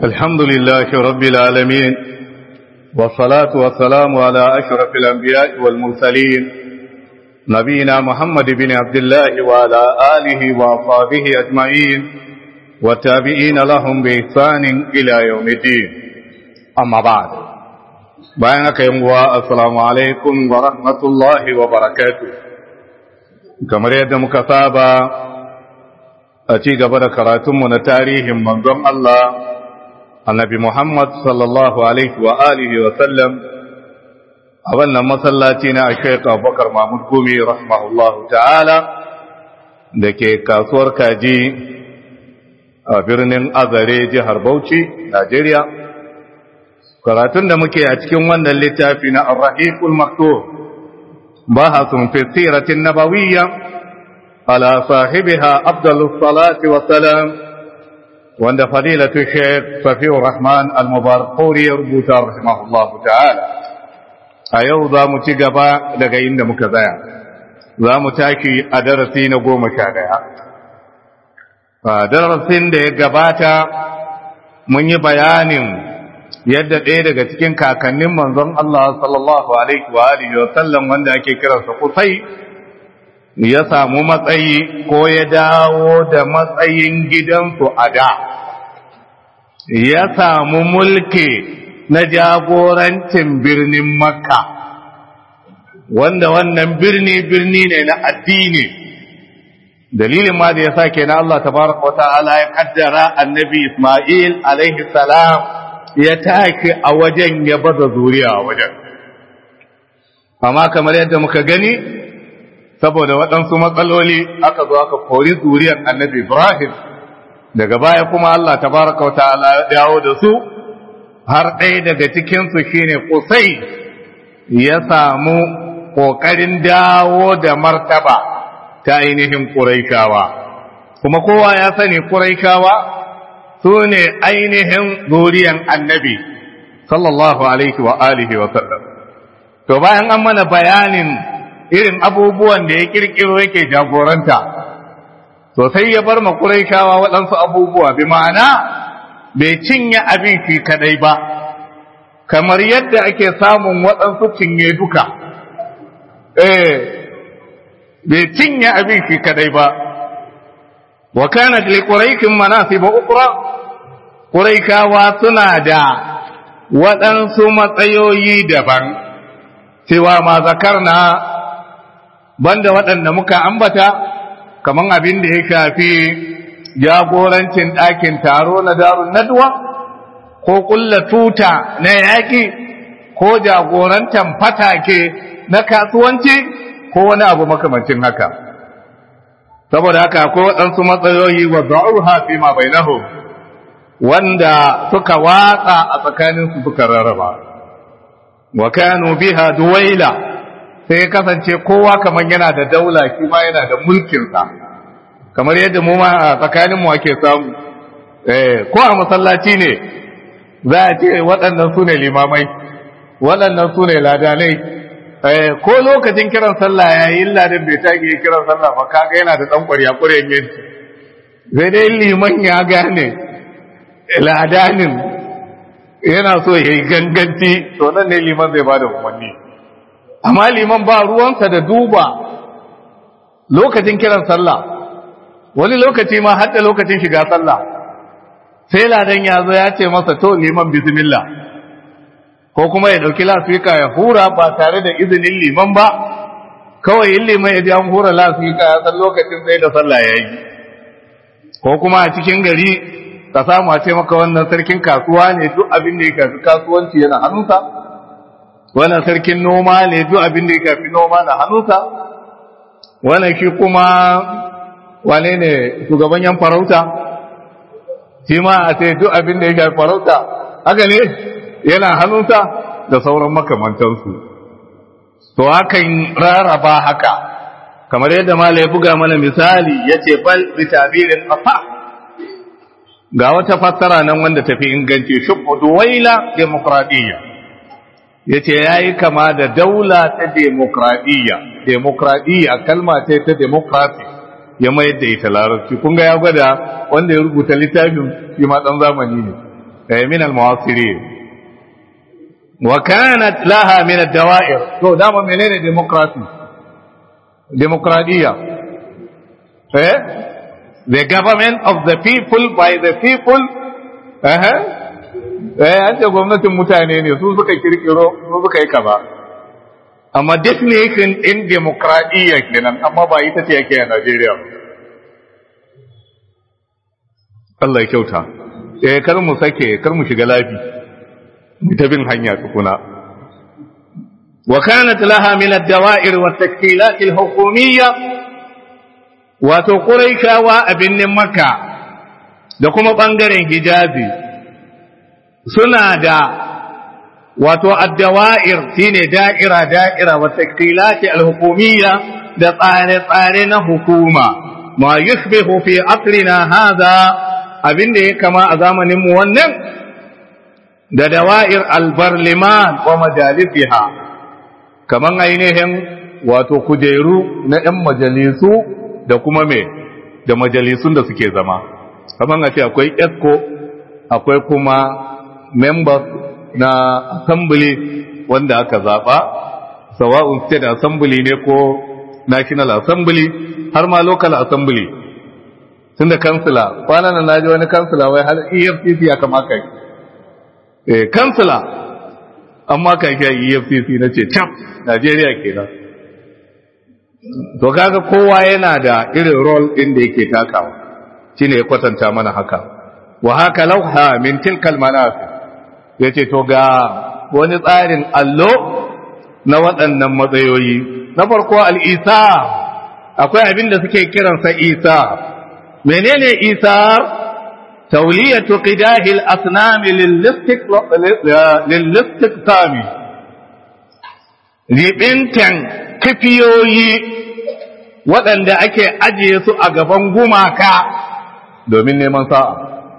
الحمد لله رب العالمين والصلاة والسلام على أشرف الأنبياء والمرسلين نبينا محمد بن عبد الله وعلى آله وأصحابه أجمعين والتابعين لهم بإحسان إلى يوم الدين أما بعد بينك يوم السلام عليكم ورحمة الله وبركاته كما يد مكتابة أتي قبل كراتم من تاريخ منظم الله النبي محمد صلى الله عليه وآله وسلم أولنا مسلاتنا الشيخ أبو بكر محمود قومي رحمه الله تعالى دكي كاسور كاجي birnin Azare jihar Bauchi Najeriya karatun da muke a cikin wannan littafi na Ar-Rahiqul Maktub bahasun fi siratin nabawiyya ala sahibiha afdalus salati wassalam wanda fadilatu Sheikh Safiur Rahman Al-Mubarakpuri ya rubuta rahimahullahu ta'ala a yau za mu ci gaba daga inda muka tsaya za mu tashi a darasi na 11 darasin da ya gabata mun yi bayanin yadda ɗaya daga cikin kakannin manzon Allah sallallahu alaihi wa sallam wanda ake kiransa Kusai ya samu matsayi ko ya dawo da matsayin gidansu a da ya samu mulki na jagorancin birnin Makka wanda wannan birni ne na addini dalilin ma da ya sa kenan Allah tabaraka wata'ala ya kaddara annabi Isma'il alaihi salam ya tashi a wajen ya baza zuriya a wajen amma kamar yadda muka gani saboda waɗansu matsaloli aka zo aka kori zuriyar annabi Ibrahim daga baya kuma Allah tabaraka wata'ala ya dawo da su har ɗaya daga cikinsu shine Qusay ya samu ƙoƙarin dawo da martaba ta ainihin Quraishawa kuma kowa ya sani Quraishawa su ne ainihin zuriyan annabi sallallahu alaihi wa alihi wa sallam to bayan an mana bayanin irin abubuwan da ya kirkiro yake jagoranta to sai ya bar ma Quraishawa waɗansu abubuwa bi ma'ana bai cinye abin shi kadai ba kamar yadda ake samun waɗansu cinye duka bai cinye abin shi kadai ba wa kana li quraikin manasib ukra quraikawa suna da waɗansu matsayoyi daban cewa ma zakarna banda waɗanda muka ambata kaman abin da ya shafi jagorancin ɗakin taro na darun nadwa ko kulla tuta na yaƙi ko jagorantan fatake na kasuwanci ko wani abu makamancin haka saboda haka akwai waɗansu matsayoyi wa za'uha fi ma bainahu wanda suka watsa a tsakanin su suka rarraba wa kanu biha duwaila sai kasance kowa kaman yana da daula shi ma yana da mulkin sa kamar yadda mu ma a tsakanin mu ake samu ko a masallaci ne za a ce waɗannan su ne limamai waɗannan su ne ladanai ko lokacin kiran sallah yayin ladan bai tage kiran sallah fa kaga yana da dan ƙwarya ƙwaryan yin sai dai liman ya gane ladanin yana so yayi ganganci to nan ne liman zai bada umarni amma liman ba ruwansa da duba lokacin kiran sallah wani lokaci ma har da lokacin shiga sallah sai ladan ya zo ya ce masa to liman bismillah ko kuma ya dauki lasfika ya hura ba tare da izinin liman ba kawai yin liman ya ji an hura lasfika ya san lokacin sai da sallah ya yi ko kuma a cikin gari ka samu a ce maka wannan sarkin kasuwa ne duk abin da ya shafi kasuwanci yana hannunsa wannan sarkin noma ne duk abin da ya shafi noma na hannunsa wannan shi kuma wane ne shugaban yan farauta shi ma a ce duk abin da ya shafi farauta haka ne yana hannunsa da sauran makamantansu to hakan raraba haka kamar yadda mala ya buga mana misali yace bal bi tabirin afa ga wata fassara nan wanda tafi inganci shubbu duwaila demokradiyya yace yayi kama da daula ta demokradiyya kalma ce ta democracy ya mayar da ita larabci kun ga ya gwada wanda ya rubuta littafin shi ma dan zamani ne min al-mu'asirin wa kanat laha min ad-dawa'ir to dama menene demokradiya the government of the people by the people an ce gwamnatin mutane ne su suka kirkiro su suka yi kaza amma definition in demokradiyya kenan amma ba ita ce yake a Najeriya Allah ya kyauta kar mu sake kar mu shiga lafi mu ta bin hanya tukuna wa kanat laha min ad-dawa'ir wa at-tashkilat al-hukumiyya wa to quraishawa a binnin makka da kuma bangaren hijazi suna da wato ad-dawa'ir shine da'ira wa tashkilat al-hukumiyya da tsare-tsare na hukuma ma yushbihu fi aqlina hadha abinda ya kama a zamanin mu wannan da dawa'ir al-barliman wa majalisiha kaman ainihin wato kujeru na ɗan majalisu da kuma da majalisun da suke zama kaman a ce akwai ESCO akwai kuma members na assembly wanda aka zaba sawa'un state assembly ne ko national assembly har ma local assembly tunda kansila kwanan nan naji wani kansila wai har EFCC ya kama kai kansila amma kai kai EFCC nace cap Najeriya kenan to kaga kowa yana da irin role din da yake takawa shine ya kwatanta mana haka wa haka lauha min tilkal manasib yace to ga wani tsarin allo na waɗannan matsayoyi na farko al-isa akwai abin da suke kiransa isa menene isar tawliyatu qidahil asnam lil-istiqsami ribintan kafiyoyi waɗanda ake ajiye su a gaban gumaka domin neman sa'a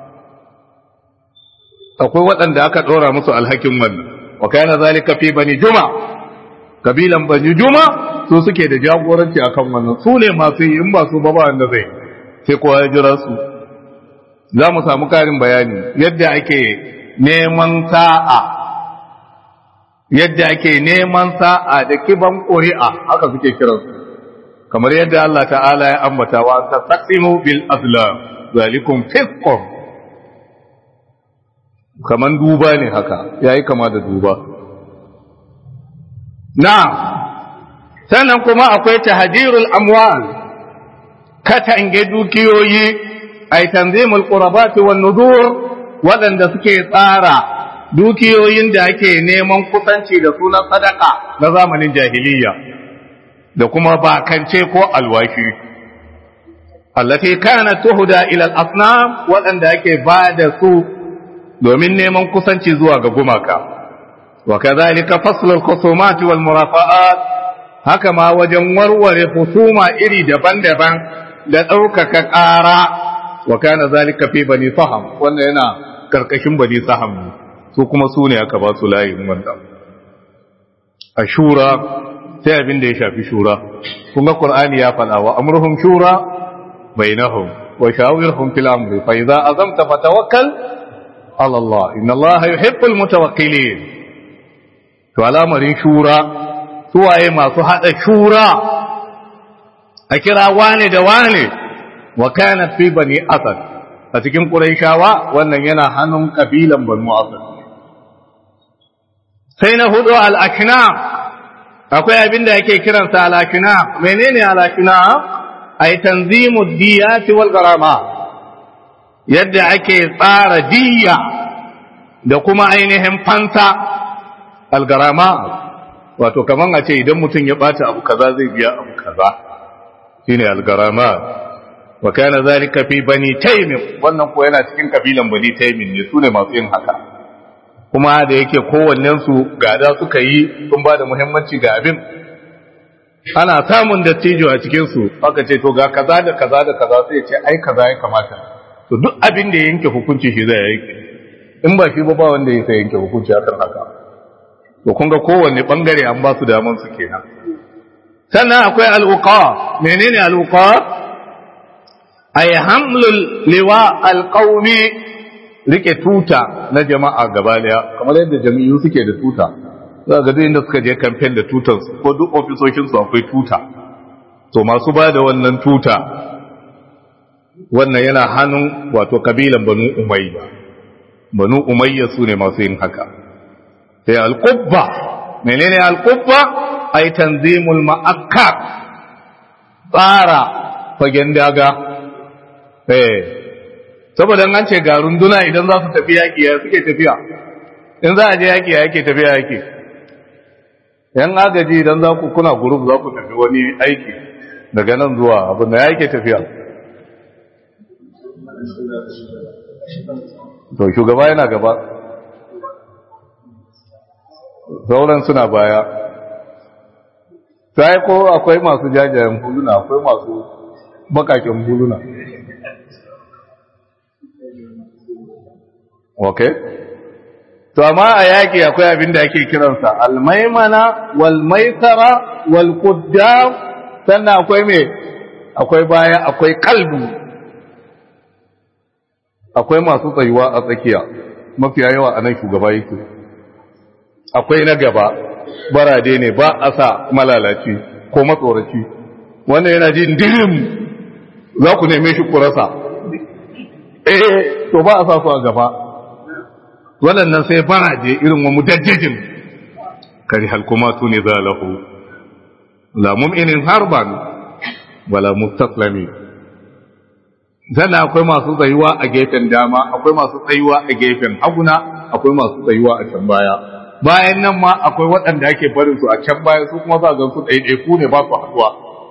akwai waɗanda aka ɗora musu alhakin wannan wa kana zalika fi bani juma kabilan bani juma su suke da jagoranci akan wannan su ne masu yi in ba su ba wanda zai sai kowa ya jira su za mu samu karin bayani yadda ake neman sa'a da kiban ƙuri'a haka suke kiransu kamar yadda Allah ta'ala ya ambata wa taqsimu bil azlam zalikum fisqun kaman duba ne haka yayi kama da duba na'am sannan kuma akwai tahdirul amwal katange dukiyoyi ay tanzimul qurabati wan nudur wadanda suke tsara dukiyoyin da ake neman kusanci da sunan sadaka na zamanin jahiliya da kuma bakance ko alwashi allati kanat tuhda ila al-asnam wadanda ake bada su domin neman kusanci zuwa ga gumaka wa kadhalika faslul khusumat wal murafa'at haka ma wajen warware husuma iri daban-daban da ɗaukaka ƙara wa kana zalika fi bani saham wannan yana karkashin bani saham su kuma su ne aka ba su layin wannan ashura sai abin da ya shafi shura kun ga qur'ani ya faɗa wa amruhum shura bainahum wa shawirhum fil amri fa idza azamta fatawakkal ala Allah inna Allah yuhibbul mutawakkilin to alamarin shura suwaye masu hada shura a kira wane da wane wa kanat fi bani asad a cikin quraishawa wannan yana hannun kabilan banu asad sai na hudu al-aknam akwai abin da yake kiransa al-aknam menene al-aknam ay tanzimu diyat wal garama yadda ake tsara diya da kuma ainihin fansa al-garama wato kaman a ce idan mutum ya bata abu kaza zai biya abu kaza shine al-garama wa kana zalika fi bani taym wannan ko yana cikin kabilan bani taym ne sune masu yin haka kuma da yake kowannen su gada suka yi sun ba da muhimmanci ga abin ana samun dattijo a cikin su aka ce to ga kaza da kaza da kaza sai ya ce ai kaza ya kamata to duk abin da ya yanke hukunci shi zai yanke in ba shi ba wanda ya sai yanke hukunci akan haka to kun ga kowanne bangare an ba su daman su kenan sannan akwai al-uqa menene al-uqa ay hamlul liwa al-qaumi rike tuta na jama'a gaba daya kamar yadda jami'u suke da tuta za ga duk inda suka je campaign da tutar ko duk ofisoshin su akwai tuta to masu ba da wannan tuta wannan yana hannun wato kabilan banu umayya su ne masu yin haka sai al-qubba menene al-qubba ay tanzimul ma'akkar tsara fagen daga saboda an ce ga runduna idan za su tafi yaƙi ya suke tafiya in za a je yaƙi ya yake tafiya yake yan agaji idan za ku kuna group za ku tafi wani aiki daga nan zuwa abin da yake tafiya to shugaba yana gaba sauran suna baya sai ko akwai masu jajayen huluna akwai masu bakakin huluna okay to amma a yaki akwai abin da ake kiransa almaimana walmaisara walquddam sannan akwai me akwai baya akwai kalbu akwai masu tsayuwa a tsakiya mafiya yawa anan shugaba yake akwai na gaba barade ne ba a sa malalaci ko matsoraci wannan yana jin dirim za ku neme shi kurasa to ba a sa su a gaba waɗannan sai barade irin wa mudajjajin kari halkumatu ne za lahu la mum'inin harban wala mustaslami sannan akwai masu tsayuwa a gefen dama akwai masu tsayuwa a gefen haguna akwai masu tsayuwa a can baya bayan nan ma akwai waɗanda ake barin su a can baya su kuma za a gansu ɗaiɗaiku ne ba su haɗuwa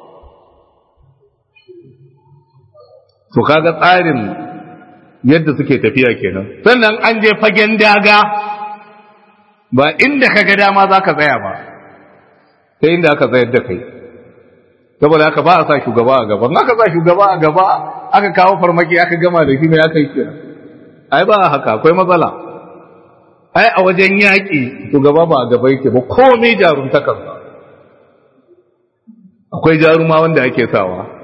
to kaga tsarin yadda suke tafiya kenan sannan an je fagen daga ba inda ka ga dama za ka tsaya ba sai inda aka tsayar da kai saboda haka ba a sa shugaba a gaba aka sa shugaba a gaba aka kawo farmaki aka gama da shi mai aka yi kira ai ba haka akwai matsala ai a wajen yaƙi shugaba ba a gaba yake ba komai jarumtakarsa akwai jaruma wanda ake sawa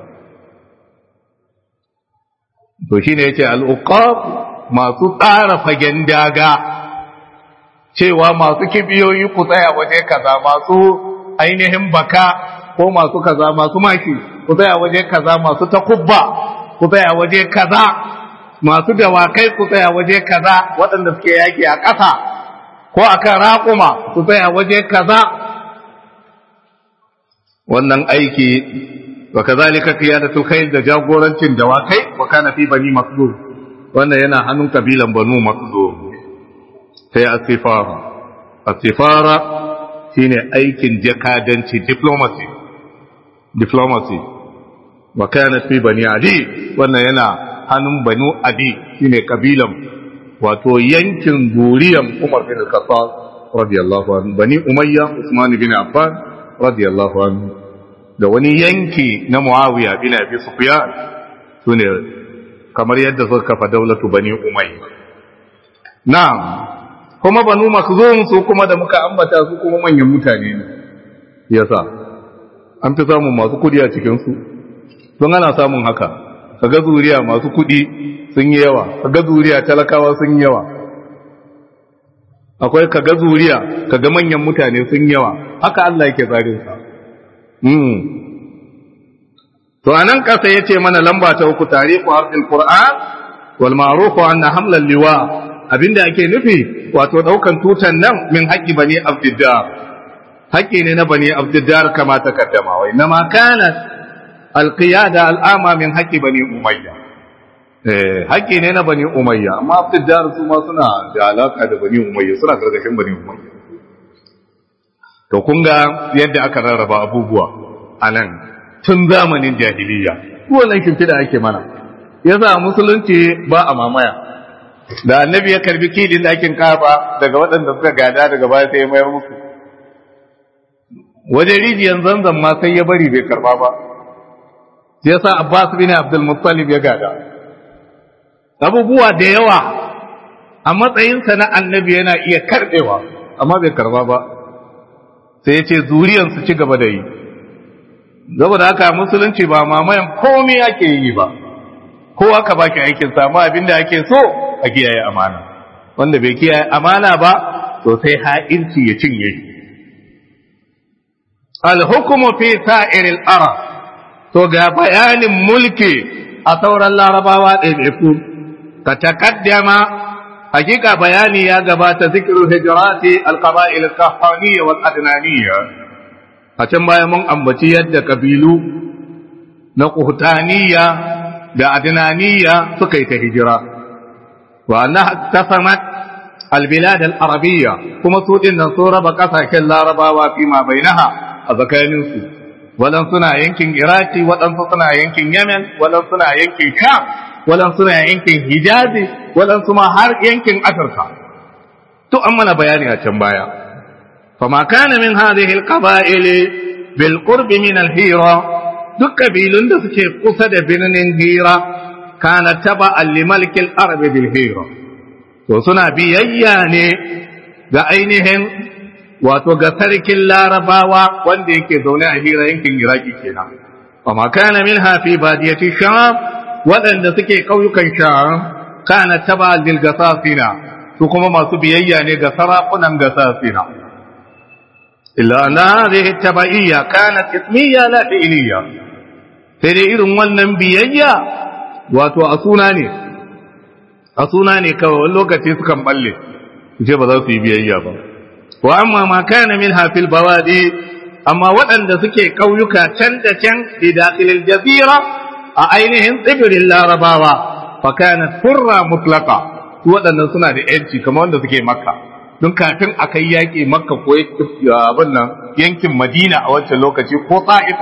to shine yace al-uqab masu tsara fagen daga cewa masu kibiyoyi ku tsaya waje kaza masu ainihin baka ko masu kaza masu maki ku tsaya waje kaza masu takubba ku tsaya waje kaza masu dawakai ku tsaya waje kaza waɗanda suke yaki a ƙasa ko akan raƙuma ku tsaya waje kaza wannan aiki wa kazalika qiyadatul khayl da jagorancin dawakai wa kana fi bani makhzum wannan yana hannun kabilan banu makhzum sai asifara shine aikin jakadanci diplomacy wa kana fi bani adi wannan yana hannun banu adi shine kabilan wato yankin zuriyan Umar bin Khattab radiyallahu anhu bani Umayya Usman bin Affan radiyallahu anhu da wani yanki na Muawiya bin Abi Sufyan sune kamar yadda suka kafa daulatu bani Umayya na'am kuma banu Makhzum su kuma da muka ambata su kuma manyan mutane ne yasa an fi samun masu kudi a cikin su don ana samun haka kaga zuriya masu kudi sun yi yawa kaga zuriya talakawa sun yi yawa akwai kaga zuriya kaga manyan mutane sun yi yawa haka Allah yake tsarin sa to anan kasa yace mana lamba ta uku tarihu harfin Qur'an wal ma'ruf anna hamlal liwa abinda ake nufi wato daukan tutan nan min haqqi bani abdiddar haqqi ne na bani abdiddar kama ta kaddama wai nama kana alqiyada al'ama min haqqi bani umayya haqqi ne na bani umayya amma abdiddar su ma suna da alaka da bani umayya suna gargashin bani umayya to kun ga yadda aka rarraba abubuwa anan tun zamanin jahiliya wannan kimfida ake mana yasa musulunci ba a mamaya da annabi ya karbi kidin dakin kafa daga waɗanda suka gada daga baya sai ya mayar musu wajen rijiyar zanzan ma sai ya bari bai karba ba sai yasa Abbas bin Abdul Muttalib ya gada abubuwa da yawa a matsayinsa na annabi yana iya karbewa amma bai karba ba sai ya ce zuriyan su ci gaba da yi saboda haka musulunci ba mamayan komai ake yi ba ko aka baki aikin samu abinda ake so a kiyaye amana wanda bai kiyaye amana ba to sai ha'inci ya cinye shi al-hukmu fi sa'iril arab to ga bayanin mulki a sauran larabawa ɗaiɗaiku ka takaddama hakika bayani ya gabata zikiru hijrati al-qaba'il al-qahaniyya wal adnaniyya a can baya mun ambaci yadda kabilu na Quhtaniya da Adnaniya suka yi ta hijira wa annaha tasamat albilad al-arabiyya kuma su din nan sun raba kasashen larabawa fi ma bainaha a tsakanin su wadan suna yankin Iraki wadan suna yankin Yemen wadan suna yankin Sham wadan suna yankin Hijazi wadan kuma har yankin Afirka to an mana bayani a can baya fama kana min hadhihi al-qaba'il bil qurb min al-hira duk kabilun da suke kusa da birnin Hira kana taba al-malikil arab bil Hira to suna biyayya ne ga ainihin wato ga sarkin larabawa wanda yake zaune a Hira yankin Iraki kenan amma kana minha fi badiyati Sham wadanda suke kauyukan Sham kana taba lil gasasina su kuma masu biyayya ne ga sarakunan gasasina illa anna hadhihi tabaiyya kanat ismiyya la fi'liyya sai dai irin wannan biyayya wato a suna ne kawai wani lokaci sukan balle ce ba za su yi biyayya ba wa amma ma kana min hafil bawadi amma waɗanda suke ƙauyuka can da can fi dakhilil jazira a ainihin tsibirin larabawa fa kana furra mutlaqa su waɗannan suna da yanci kamar wanda suke makka don kafin a kai yaƙi makka ko abin nan yankin madina a wancan lokaci ko ta'ifa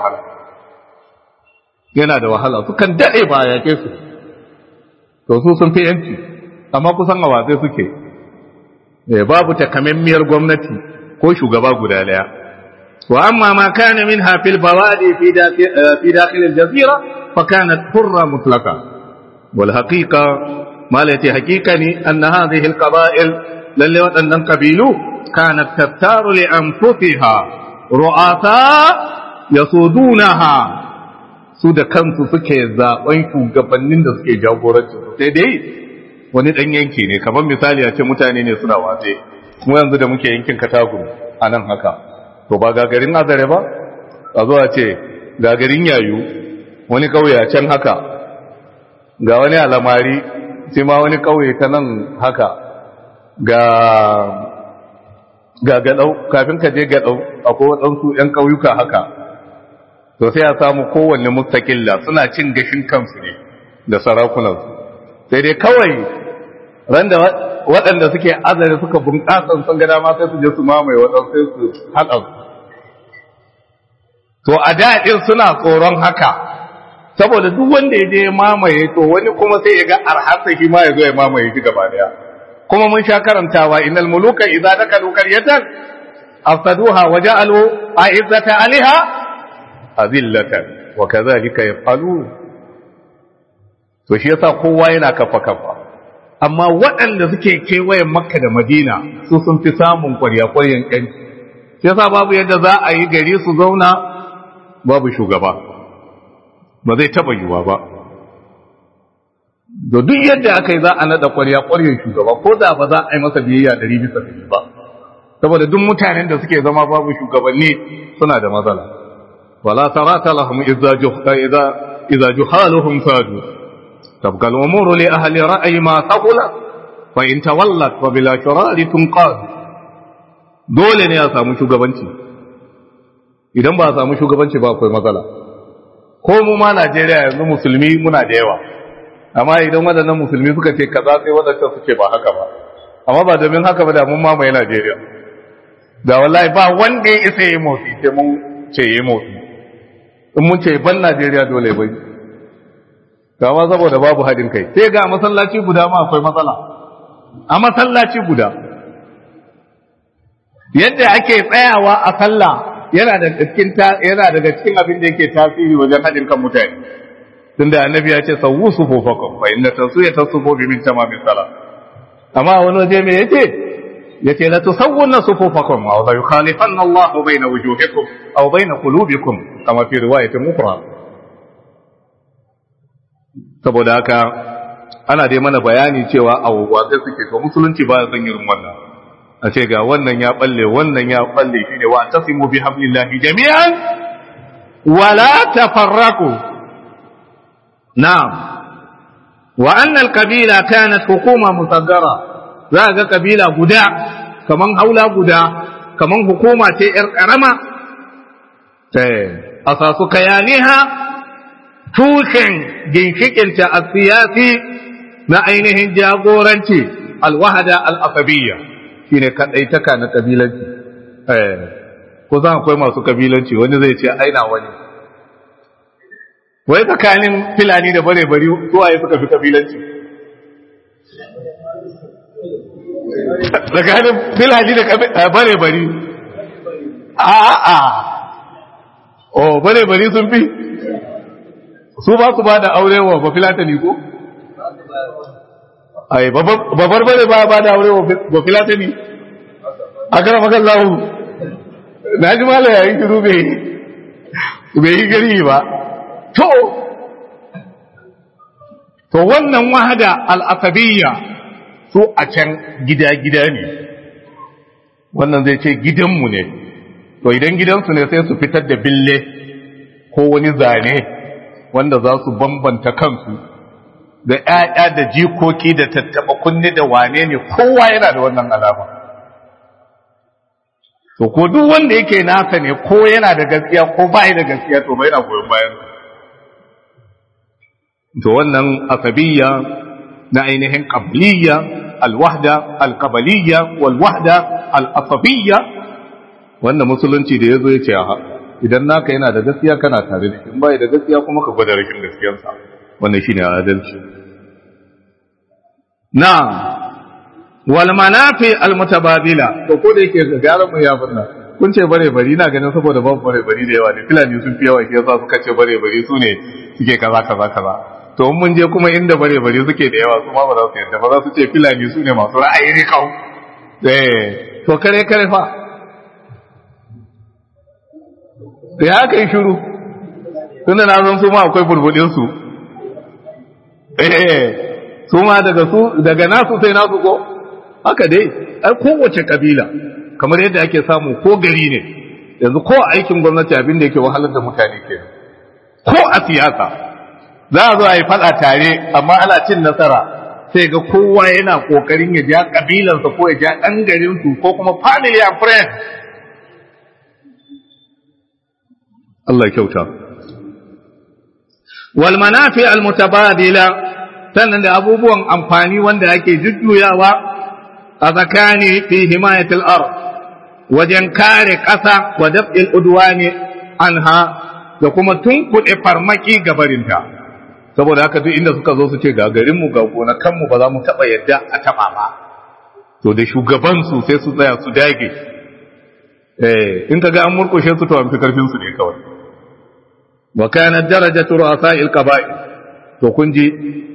yana da wahala sukan daɗe ba a yaƙe su to su sun fi yanci amma kusan a watsai suke babu takamammiyar gwamnati ko shugaba guda daya wa amma ma kana min hafil bawadi fi dakhil al-jazira fa kanat hurra mutlaqa wal haqiqa malati haqiqani anna hadhihi al-qaba'il lalle wadannan qabilu kanat tattaru li anfusiha ru'asa yasudunaha su da kansu suke zaben shugabannin da suke jagoranci sai dai wani dan yanki ne kamar misali a ce mutane ne suna watse kuma yanzu da muke yankin Katagum a nan haka to ba gagarin Azare ba a zo a ce gagarin Yayu wani kauye a can haka ga wani Alamari sai ma wani kauye ta nan haka ga Gadau kafin ka je Gadau akwai waɗansu ƴan ƙauyuka haka to sai a samu kowanne mustaqilla suna cin gashin kansu ne da sarakunansu sai dai kawai randa waɗanda suke azare suka bunƙasa sun ga dama sai su je su mamaye waɗansu sai su haɗa su to a daɗin suna tsoron haka saboda duk wanda ya je ya mamaye to wani kuma sai ya ga arhasa shi ma ya zo ya mamaye shi gaba daya kuma mun sha karantawa innal muluka idza dakalu qaryatan afsaduha wa ja'alu a'izzata aliha azillatan wa kadhalika yafalu to shi yasa kowa yana kafa kafa amma waɗanda suke kewayen Makka da Madina su sun fi samun ƙwarya-ƙwaryan ƴanci shi yasa babu yadda za a yi gari su zauna babu shugaba ba zai taba yiwa ba da duk yadda aka yi za a naɗa ƙwarya-ƙwaryan shugaba ko da ba za a yi masa biyayya 100% ba saboda duk mutanen da suke zama babu shugabanni suna da matsala wala tarata lahum idza juhaluhum sadu tabqa al-umuru li ahli ra'yi ma sahula fa in tawallat fa bila shurari tunqad dole ne a samu shugabanci idan ba a samu shugabanci ba akwai matsala ko mu ma Najeriya yanzu musulmi muna da yawa amma idan waɗannan musulmi suka ce kaza sai waɗancan su ce ba haka ba amma ba domin haka ba da mun mamaye Najeriya da wallahi ba wanda ya isa yi motsi sai mun ce yi motsi in mun ce ban Najeriya dole bai kama saboda babu haɗin kai sai ga masallaci guda ma akwai matsala a masallaci guda yadda ake tsayawa a sallah yana daga cikin abin da yake tasiri wajen haɗin kan mutane tunda annabi ya ce sawu sufufakum fa inna taswiyata sufufi min tamamis salat amma wani waje me yace la tusawwunna sufufakum aw la yukhalifanna Allahu bayna wujuhikum aw bayna qulubikum kama fi riwayatin ukhra saboda haka ana dai mana bayani cewa a wawwatsa suke to musulunci ba ya san irin wannan a ce ga wannan ya balle shine wa tasimu bi hablillahi jami'an wala tafarraqu na'am wa anna al-qabila kanat hukuma musaggara za ga kabila guda kaman haula guda kaman hukuma ce yar karama asasu kayaniha tushen ginshikinta a siyasi na ainihin jagoranci alwahada al'asabiyya shi ne kaɗaitaka na ƙabilanci ko za akwai masu ƙabilanci wani zai ce aina wani wai tsakanin filani da bare-bari suwaye suka fi ƙabilanci tsakanin filani da bare-bari a'a o bare-bari sun fi su ba su ba da aure wa ba filatani ko? ai babar bare ba da aure wa ba filatani a kara makan lahu na ji mala yayin shiru bai yi gari ba to wannan wahada al'asabiyya su a can gida-gida ne wannan zai ce gidanmu ne to idan gidansu ne sai su fitar da bille ko wani zane wanda za su bambanta kansu da ‘ya'ya da jikoki da tattaɓa kunne da wane ne kowa yana da wannan alama. To, ko duk wanda yake nasa ne ko yana da gaskiya ko ba da gaskiya to bai na goyon bayan. To, wannan asabiyya na ainihin ƙabliya, alwahda, alƙabaliya, walwahda, al'asabiyya, wanda musulunci da ya zo ya ce idan naka yana da gaskiya kana tare da shi in bai da gaskiya kuma ka gwada rashin gaskiyarsa wannan shine adalci na wal manafi al mutabadila to ko da yake ga yaran mu ya bunna kun ce bare bari na ganin saboda babu bare bari da yawa ne filani sun fi yawa shi yasa suka ce bare bari su ne suke kaza to mun je kuma inda bare bari suke da yawa su ma ba za su yadda ba za su ce filani su ne masu ra'ayi ne kau to kare fa da ya kai shiru tunda na zan su ma akwai bulbudinsu su ma daga nasu sai nasu ko haka dai ai kowace kabila kamar yadda ake samu ko gari ne yanzu ko aikin gwamnati abin da yake wahalar da mutane ke ko a siyasa za a zo a yi fada tare amma ana cin nasara sai ga kowa yana kokarin ya ja kabilansa ko ya ja ɗan garinsu ko kuma family and friends Allah kyauta wal manafi al mutabadila sannan da abubuwan amfani wanda ake jujjuyawa a tsakani fi himayatil ard wajen kare ƙasa wa daf'il udwani anha da kuma tunkuɗe farmaki gabarinta saboda haka duk inda suka zo su ce ga garinmu ga gonakanmu ba za mu taɓa yadda a taɓa ba to da shugabansu sai su tsaya su dage in ka ga an murkushe su to an fi karfin su ne kawai wa kana darajatu ru'asa'il qaba'il to kun ji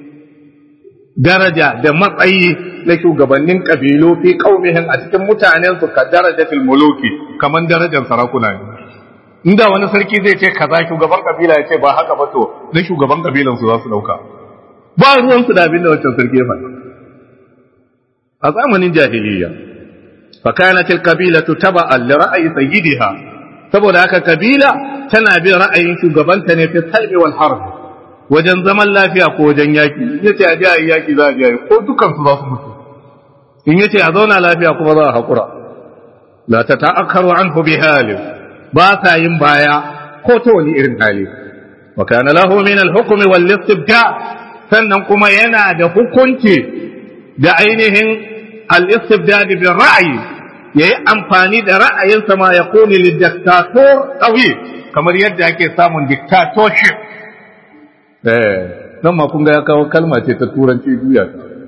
daraja da matsayi na shugabannin kabilu fi qaumihim a cikin mutanen su ka darajatul muluki kaman darajar sarakuna ne inda wani sarki zai ce kaza shugaban kabila ya ce ba haka ba to na shugaban kabilan su za su dauka ba ruwan su da abin da wancan sarki ya faɗa a zamanin jahiliyya fa kanat al qabilatu taba'an li ra'yi sayyidiha saboda haka kabila tana bin ra'ayin shugabanta ne fi salmi wal harb wajen zaman lafiya ko wajen yaki yace a ji yaki za a ji ko dukan su za su mutu in yace a zauna lafiya kuma za a hakura la tata'akkaru anhu bi hali ba sa yin baya ko ta wani irin hali wa kana lahu min al hukmi wal istibda sannan kuma yana da hukunci da ainihin al istibdad bil ra'yi yayi amfani da ra'ayinsa ma ya kone lil dictator qawi kamar yadda ake samun dictatorship nan ma kun ga ya kawo kalma ce ta turanci juya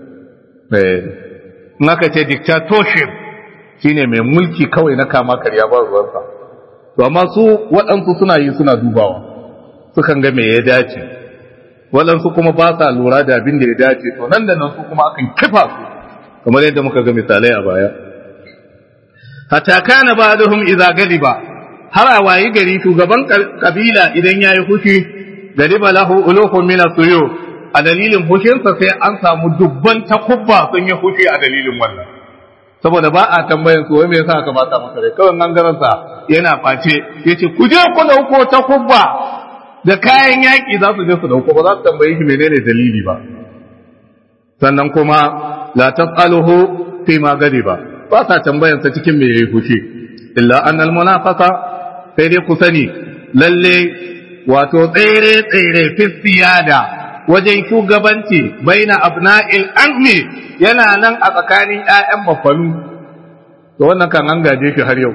in aka ce dictatorship shine mai mulki kawai na kama karya ba ruwansa to amma su waɗansu suna yi suna dubawa sukan ga me ya dace waɗansu kuma ba sa lura da abin da ya dace to nan da nan su kuma akan kifa su kamar yadda muka ga misalai a baya hatta kana ba'dhum idza galiba har a wayi gari shugaban kabila idan yayi fushi galiba lahu uluhun min as-suyu a dalilin fushinsa sai an samu dubban takubba sun yi fushi a dalilin wannan saboda ba a tambayin su wai me yasa aka bata masa rai kawai gangaransa yana face yace ku je ku dauko takubba da kayan yaki za su je su dauko ba za su tambaye shi menene dalili ba sannan kuma la tasaluhu fi ma gadiba ba sa tambayan sa cikin me yayi fushi illa annal munafasa sai dai ku sani lalle wato tsere fi siyada wajen shugabanci baina abna'il ammi yana nan a tsakanin ƴaƴan baffanu to wannan kan an gaje shi har yau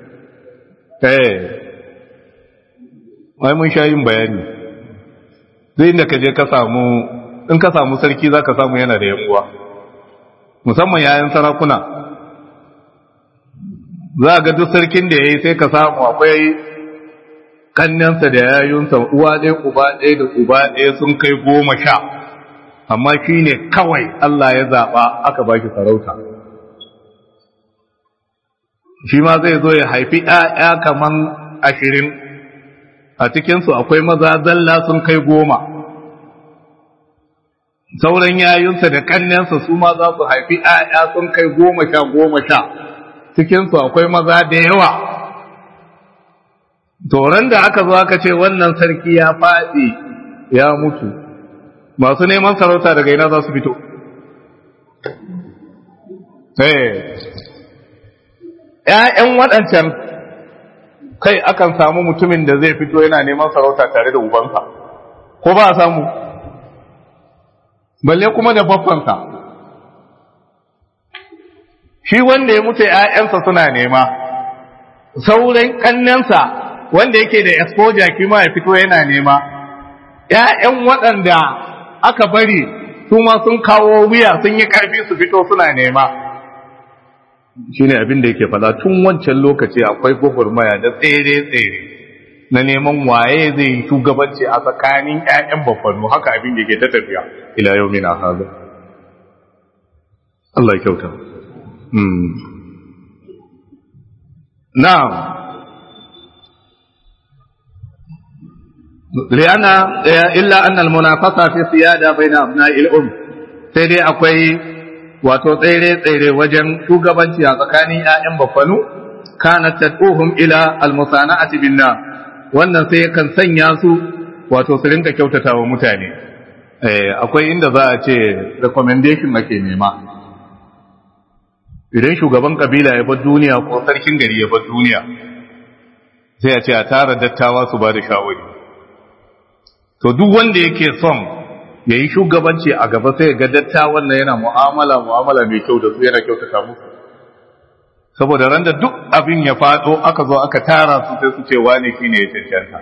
wai mun sha yin bayani zai inda ka je ka samu in ka samu sarki zaka samu yana da yan uwa musamman yayan sarakuna za ga duk sarkin da yayi sai ka samu akwai kannansa da yayunsa uwa ɗaya uba ɗaya da uba ɗaya sun kai 10 amma shi ne kawai Allah ya zaɓa aka ba shi sarauta shi ma zai zo ya haifi ‘ya'ya kaman 20 a cikinsu akwai maza zalla sun kai 10 sauran yayunsa da kannansa su ma za su haifi ‘ya'ya sun kai 10 cikinsu akwai maza da yawa Toron da aka zo aka ce wannan sarki ya faɗi ya mutu, masu neman sarauta daga ina za su fito. ‘Ya'yan waɗancan kai akan samu mutumin da zai fito yana neman sarauta tare da ubansa, ko ba a samu, balle kuma da babbansa. Shi wanda ya mutu ‘ya'yansa suna nema, sauran ƙannensa wanda yake da exposure kima ya fito yana nema ƴaƴan waɗanda aka bari su ma sun kawo wuya sun yi ƙarfi su fito suna nema shine abin da yake faɗa tun wancan lokaci akwai gwagwarmaya da tsere na neman waye zai yi shugabanci a tsakanin ƴaƴan baffanu haka abin da yake ta tafiya ila yawmina hadha Allah ya kyauta na'am لأن إلا أن المنافسة في السيادة بين أبناء الأم سيدي أكوي وتطيري وجن شوغبانتي أتكاني آئم بفنو كانت تدعوهم إلى المصانعة بالله wannan sai kan sanya su wato su rinka kyautata wa mutane akwai inda za a ce recommendation ake nema idan shugaban kabila ya bar duniya ko sarkin gari ya bar duniya sai a ce a tara dattawa su ba da shawari to duk wanda yake son ya yi shugabanci a gaba sai ga dattawan nan yana mu'amala mai kyau da su yana kyautata musu saboda randa duk abin ya fado aka zo aka tara su sai su ce wane shine ya cancanta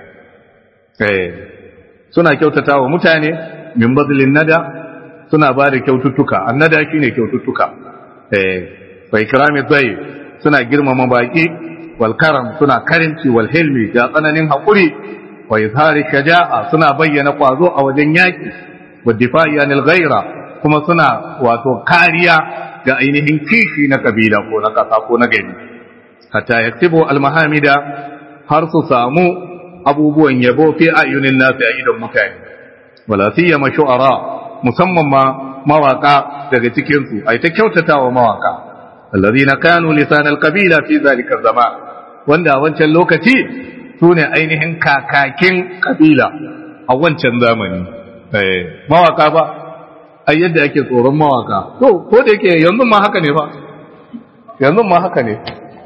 suna kyautata wa mutane min bazlin nada suna ba da kyaututtuka annada shine kyaututtuka fa ikrami zai suna girmama baki wal karam suna karimci wal hilmi da tsananin hakuri wa izhari shaja'a suna bayyana kwazo a wajen yaki wa difa'i anil ghaira kuma suna wato kariya ga ainihin kishi na kabila ko na kasa ko na gari hatta yaktibu al mahamida har su samu abubuwan yabo fi ayunin nasi a idon mutane wala siyama shu'ara musamman ma mawaka daga cikin su ai ta kyautatawa mawaka alladhina kanu lisan al qabila fi zalika zaman wanda a wancan lokaci su ne ainihin kakakin kabila a wancan zamani mawaka ba ai yadda ake tsoron mawaka to ko da yake yanzu ma haka ne ba yanzu ma haka ne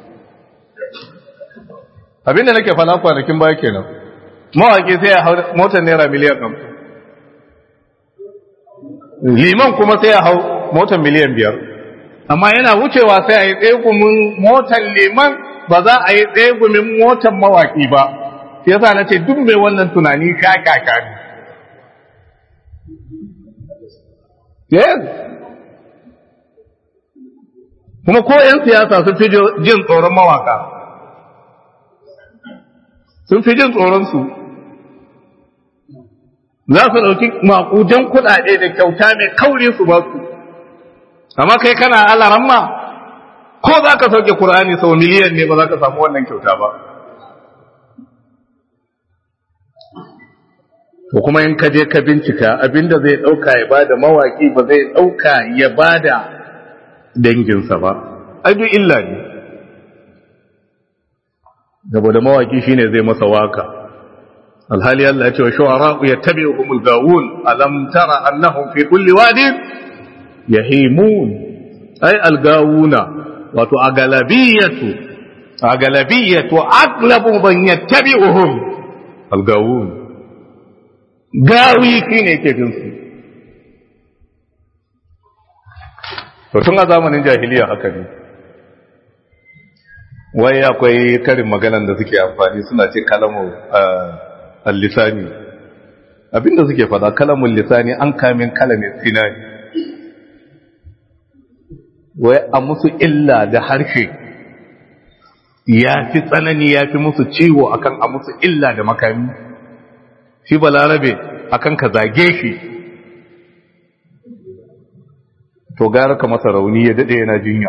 abinda nake fara kwanakin baya kenan mawaki sai ya hau motar naira miliyan 50 liman kuma sai ya hau motar miliyan 5 amma yana wucewa sai a yi tsegumin motar liman ba za a yi tsegumin motar mawaki ba shi yasa na ce duk mai wannan tunani shakaka ne yes kuma ko 'yan siyasa sun fi jin tsoron mawaka sun fi jin tsoronsu za su ɗauki maƙudan kuɗaɗe da kyauta mai kauri su ba su amma kai kana alaramma ko za ka sauke Kur'ani sau miliyan ne ba za ka samu wannan kyauta ba to kuma in ka je ka bincika abinda zai dauka ya bada mawaki ba zai dauka ya bada danginsa ba ai duk illa ne saboda mawaki shine zai masa waka alhali Allah ya ce wa shu'ara yattabi'uhumul gawun alam tara annahum fi kulli wadin yahimun ay algawuna wato agalabiyatu aglabu man yattabi'uhum algawun gawi shine ke bin su to tun a zamanin jahiliya haka ne wai akwai karin maganan da suke amfani suna ce kalamu al-lisani abinda suke fada kalamun lisani an kamin kalamin sinani wai a musu illa da harshe ya fi tsanani ya fi musu ciwo akan a musu illa da makami shi balarabe akan ka zage shi to gara ka masa rauni ya dade yana jinya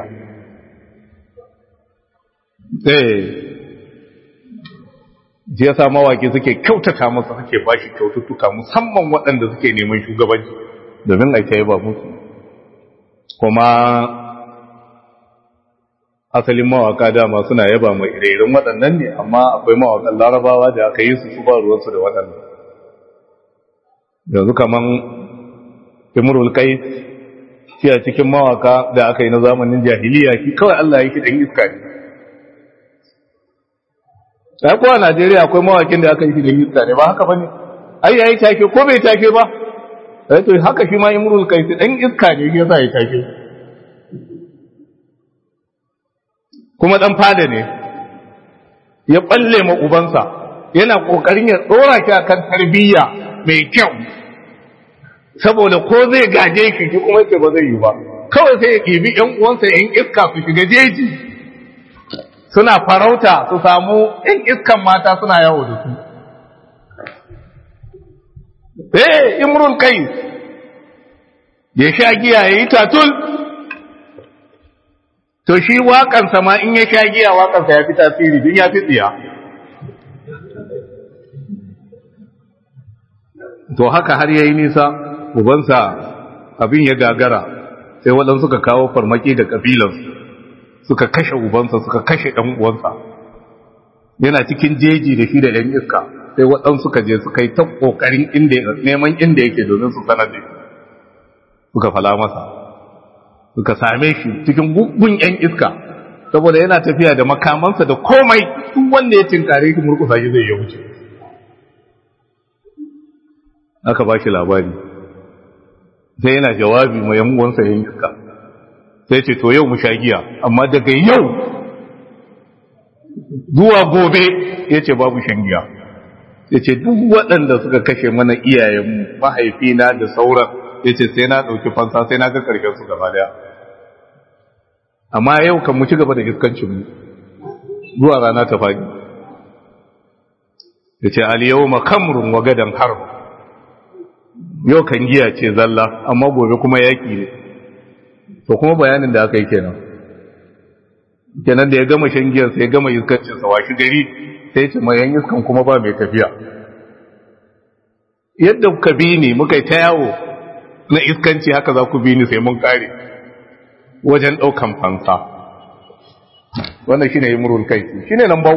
ji yasa mawaki suke kyautata masa suke bashi kyaututtuka musamman waɗanda suke neman shugabanci domin a kai ba musu kuma asalin mawaka dama suna yaba mai irin waɗannan ne amma akwai mawakan larabawa da aka yi su ba ruwansu da waɗannan yanzu kaman imrul qais shi a cikin mawaka da aka yi na zamanin jahiliya shi kawai Allah ya shi dan iska ne sai ko a Najeriya akwai mawakin da aka yi dan iska ne ba haka bane ai yayi take ko bai take ba sai to haka shi ma imrul qais dan iska ne yasa ya take kuma dan fada ne ya balle ma ubansa yana kokarin ya dora shi akan tarbiyya mai kyau saboda ko zai gaje shi kuma yake ba zai yi ba kawai sai ya ɗibi ƴan uwansa ƴan iska su shiga jeji suna farauta su samu ƴan iskan mata suna yawo da su imrul qais ya sha giya yayi tatul to shi waƙansa ma in ya sha giya waƙansa ya fi tasiri don ya fi tsiya to haka har yayi nisa ubansa abin ya gagara sai waɗansu suka kawo farmaki da ƙabilansu suka kashe ubansa suka kashe ɗan uwansa yana cikin jeji da shi da ɗan iska sai waɗansu suka je suka yi ta ƙoƙarin neman inda yake domin su sanar da shi suka fala masa suka same shi cikin guggun ƴan iska saboda yana tafiya da makamansa da komai duk wanda ya tinkare shi murƙusa shi zai ya wuce aka ba shi labari sai yana jawabi mai yan uwansa yin iska sai ce to yau mu sha giya amma daga yau zuwa gobe ya ce babu shan giya ya ce duk waɗanda suka kashe mana iyayenmu mahaifina da sauran ya ce sai na ɗauki fansa sai na ga ƙarshen su gaba daya amma yau kan mu ci gaba da iskancinmu zuwa rana ta faɗi ya ce al-yawma kamrun wa gadan harb yau kan giya ce zalla amma gobe kuma yaki ne to kuma bayanin da aka yi kenan da ya gama shan giyar sai ya gama iskancin sa washi gari sai ce mai yan iskan kuma ba mai tafiya yadda kuka bi ni muka yi ta yawo na iskanci haka za ku bi ni sai mun kare wajen daukan fansa wannan shine imrul kaifi shine number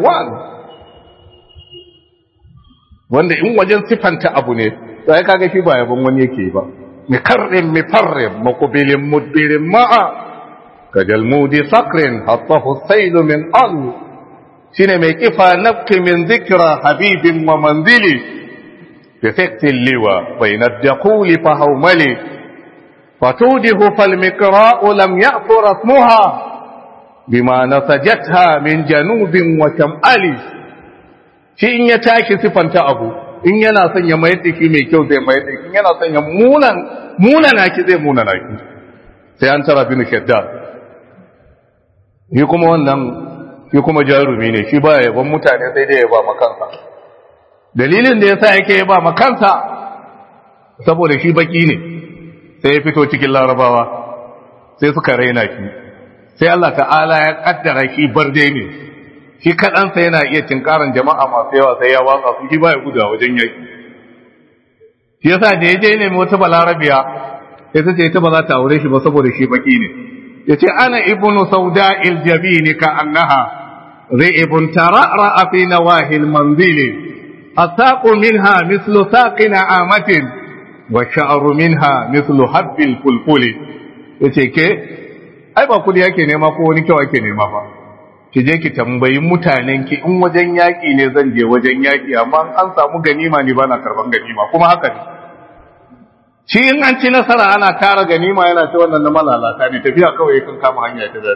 1 wanda in wajen sifanta abu ne sai kaga shi ba yabon wani yake ba mikarrim mifarrim muqbilin mudbirin ma'a kajalmudi sakrin hattahu sayl min al shine mai kifa nafki min dhikra habibin wa manzili bi fikti liwa bayna ad-daquli fa hawmali fatudihu fal miqra'u lam ya'thur asmuha bima nasajatha min janubin wa shamali shi in ya tashi sifanta abu in yana son ya mayar da shi mai kyau zai mayar da shi in yana son ya munana ki zai munana ki sai an tara bin shaddad shi kuma wannan shi kuma jarumi ne shi ba yaban mutane sai dai ya ba makansa dalilin da yasa yake ya ba makansa saboda shi baki ne sai ya fito cikin larabawa sai suka raina shi sai Allah ta'ala ya kaddara shi barde ne shi kaɗansa yana iya tinkaran jama'a masu yawa sai ya watsa su shi ba ya gudu a wajen yaki shi yasa da yaje ne wata balarabiya sai ta ce ita ba za ta aure shi ba saboda shi baki ne yace ana ibnu sauda'il jabin ka annaha ri'ibun tara'ra fi nawahil manzili asaqu minha mithlu saqina amatin wa sha'ru minha mithlu habbil fulfuli yace ke ai ba kudi yake nema ko wani kyau yake nema ba ki je ki tambayi mutanen ki in wajen yaki ne zan je wajen yaki amma an samu ganima ne bana karban ganima kuma haka ne shi in an ci nasara ana tara ganima yana ta wannan na malalata ne tafiya kawai kan kama hanya ta da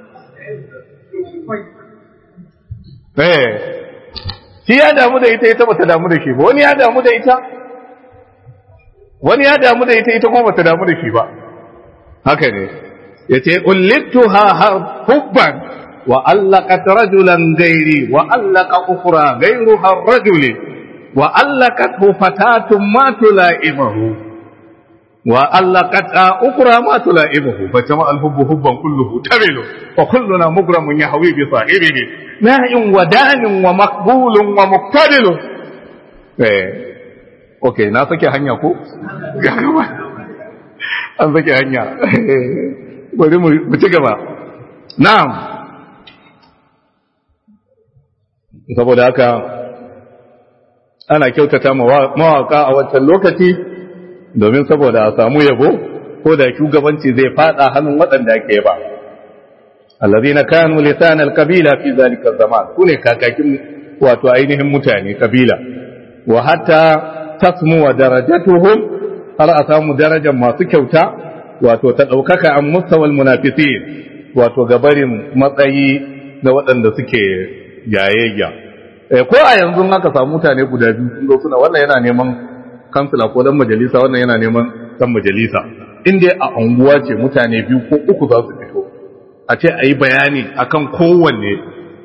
shi ya damu da ita bata damu da shi ba wani ya damu da ita ita kuma bata damu da shi ba haka ne yace ullituha hubban wa allaqat rajulan ghairi wa allaqa ukhra ghayruha ar-rajuli wa allaqathu fatatun ma tulaimuhu wa allaqat ukhra ma tulaimuhu fa jama al-hubbu hubban kulluhu tamilu wa kulluna mugramun yahwi bi sahibihi na'in wa danin wa maqbulun wa muqtadilu okay na sake hanya ko ya gaba an sake hanya bari mu ci gaba na'am saboda haka ana kyautata mawaka a wancan lokaci domin saboda a samu yabo ko da shugabanci zai fada hannun waɗanda ake ba allazina kanu lisan alqabila fi zalika zaman sune kakakin wato ainihin mutane kabila wa hatta tasmu wa darajatuhum har a samu darajar masu kyauta wato ta daukaka an mustawal munafiqin wato gabarin matsayi na waɗanda suke yayayya ko a yanzu aka samu mutane guda biyu sun zo suna wannan yana neman kansila ko dan majalisa wannan yana neman dan majalisa inda a unguwa ce mutane biyu ko uku za su fito a ce a yi bayani akan kowanne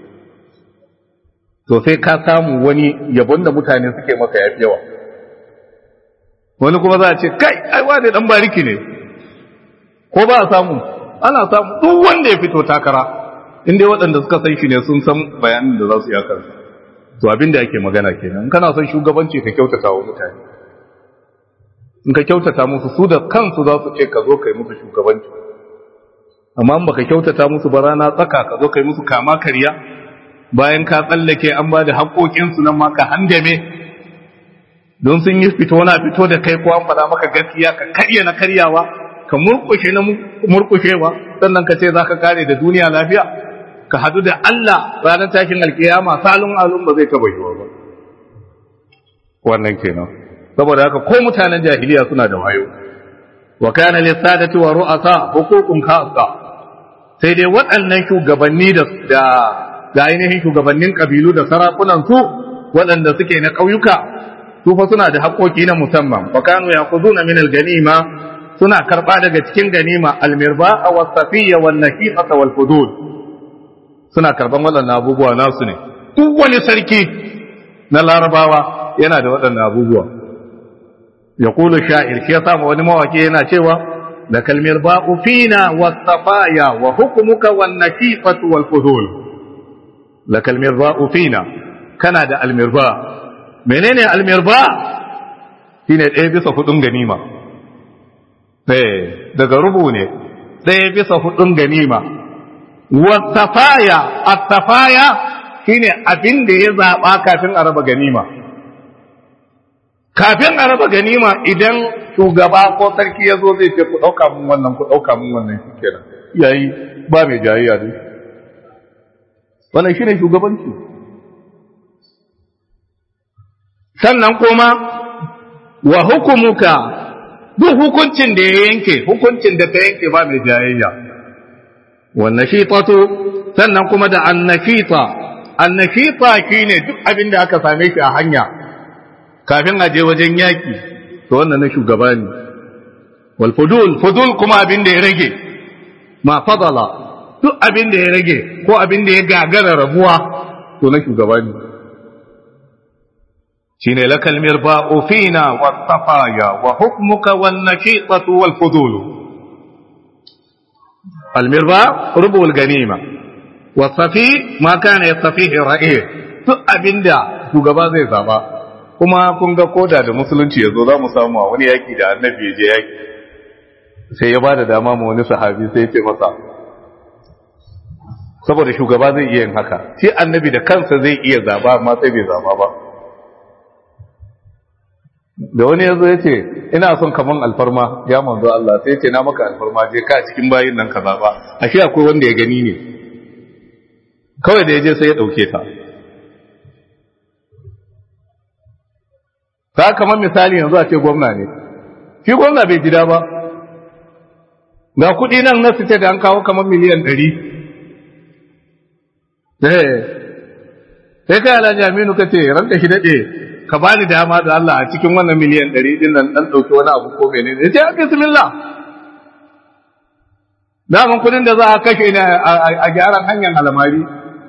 to sai ka samu wani yabon da mutane suke maka yafi yawa wani kuma za a ce kai ai wani dan bariki ne ko ba a samu ana samu duk wanda ya fito takara inda waɗanda suka san shi ne sun san bayanin da za su yi akan to abin da ake magana kenan in kana son shugabanci ka kyautata wa mutane in ka kyautata musu su da kansu za su ce ka zo kai musu shugabanci amma in baka kyautata musu ba rana tsaka ka zo kai musu kama karya bayan ka tsallake an ba da haƙoƙinsu nan ma ka handame don sun yi fito na fito da kai ko an faɗa maka gaskiya ka karya na karyawa ka murƙushe na murƙushewa sannan ka ce za ka kare da duniya lafiya ka hadu da Allah ranar tashin alkiyama salun alun ba zai taba yiwa ba wannan kenan saboda haka ko mutanen jahiliya suna da wayo wa kana lisadati wa ru'asa huququn khassa sai dai waɗannan shugabanni da ainihin shugabannin kabilu da sarakunan su waɗanda suke na ƙauyuka su fa suna da haƙoƙi na musamman wa kanu yaquduna min al-ganima suna karba daga cikin ganima al-mirba'a was-safiyya wan-naqiqata wal-fudul suna karban waɗannan abubuwa nasu ne duk wani sarki na larabawa yana da waɗannan abubuwa ya kulu sha'ir shi ya samu wani mawaƙi yana cewa da kalmir ba'u fina was-safaya wa hukmuka wan-naqiqatu wal-fudul la kalmir ba'u fina kana da almirba menene almirba shine ɗaya bisa hudun ganima daga rubu ne ɗaya bisa hudun ganima wasafaya as-safaya shine abin da ya zaba kafin a raba ganima kafin a raba ganima idan shugaba ko sarki ya zo zai ce ku dauka mun wannan ku dauka mun wannan shikenan yayi ba mai jayayya dai wannan shine shugabanci sannan kuma wa hukumuka duk hukuncin da ya yanke hukuncin da ta yanke ba mai jayayya wannashitatu sannan kuma da annashita shine duk abin da aka same shi a hanya kafin a je wajen yaki to wannan na shugaba ne wal fudul kuma abin da ya rage ma fadala duk abin da ya rage ko abin da ya gagara rabuwa to na shugaba ne shine lakal mirba'u fina was safaya wa hukmuka wan nashitatu wal fudul المرباء ربع الغنيمة والصفي ما كان يصفيه الرئيس duk abinda shugaba zai zaba kuma kun ga koda da musulunci yazo za mu samu wani yaki da annabi ya je yaki sai ya bada dama ma wani sahabi sai ya ce masa saboda shugaba zai iya yin haka shi annabi da kansa zai iya zaba amma sai bai zaba ba da wani yazo ya ce ina son kaman alfarma ya manzo Allah sai ya ce na maka alfarma je ka cikin bayin nan ka zaba ashe akwai wanda ya gani ne kawai da ya je sai ya dauke ta ta kamar misali yanzu a ce gwamna ne shi gwamna bai jida ba ga kudi nan na site da an kawo kamar miliyan 100 sai kai alhaji aminu ka ce ranka shi daɗe ka bani dama da Allah a cikin wannan miliyan 100 din nan dan ɗauki wani abu ko mene ne ya ce bismillah daman kudin da za a kashe ne a gyaran hanyar alamari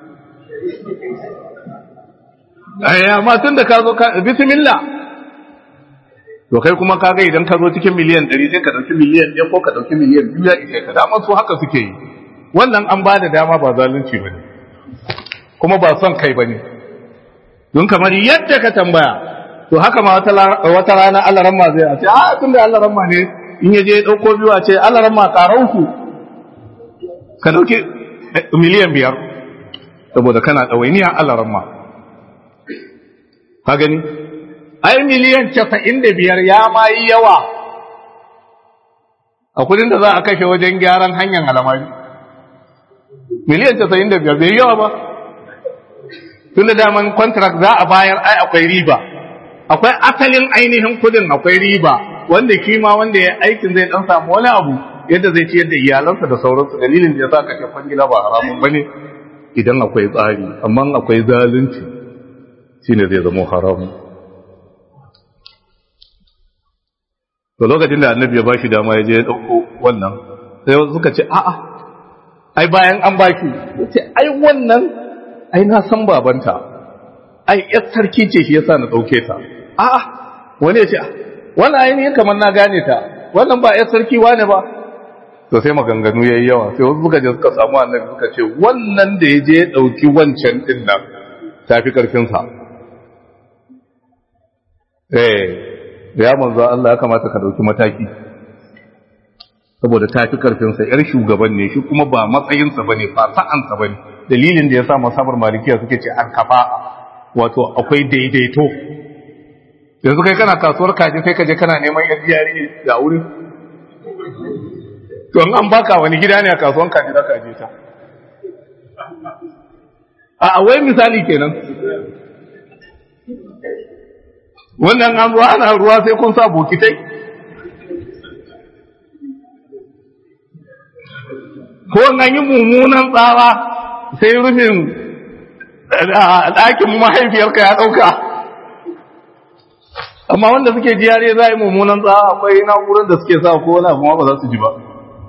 amma tun da ka zo bismillah to kai kuma kaga idan ka zo cikin miliyan 100 sai ka dauki miliyan 1 ko ka dauki miliyan 2 ya ishe ka dama su haka suke yi wannan an ba da dama ba zalunci bane kuma ba son kai bane don kamar yadda ka tambaya to haka ma wata rana Allah ramma zai ce a tunda Allah ramma ne in yaje ya dauko biyu a ce Allah ramma karan ku ka dauki miliyan 5 saboda kana dawainiya Allah ramma ka gani ai miliyan 95 ya ma yi yawa a kudin da za a kashe wajen gyaran hanyar alamari miliyan 95 bai yawa ba tun da daman contract za a bayar ai akwai riba akwai asalin ainihin kudin akwai riba wanda kima wanda ya aikin zai dan samu wani abu yadda zai ciyar da iyalansa da sauransu dalilin da ya sa kashe kwangila ba haramun bane idan akwai tsari amma akwai zalunci shine zai zama haramun to lokacin da annabi ya bashi dama ya je ya dauko wannan sai wasu suka ce a'a ai bayan an baki yace ai wannan ai na san babanta ai yar sarki ce shi yasa na dauke ta a'a wani ya ce wannan ai ne kamar na gane ta wannan ba yar sarki wane ba to sai maganganu yayi yawa sai wasu suka je suka samu annabi suka ce wannan da ya je ya dauki wancan din nan tafi karfin sa ya manzo Allah ya kamata ka dauki mataki saboda tafi karfin sa yar shugaban ne shi kuma ba matsayin sa bane fa sa'an sa bane dalilin da yasa masabar malikiya suke ce an kafa wato akwai daidaito yanzu kai kana kasuwar kaji sai ka je kana neman yan jiyari da wuri to an baka wani gida ne a kasuwar kaji da kaje ta a wai misali kenan wannan an ruwa ana ruwa sai kun sa bokitai ko an yi mummunan tsawa sai rufin ɗakin mahaifiyarka ya ɗauka amma wanda suke jiyare za a yi mummunan tsawa akwai na'urar da suke sa ko wani abu ba za su ji ba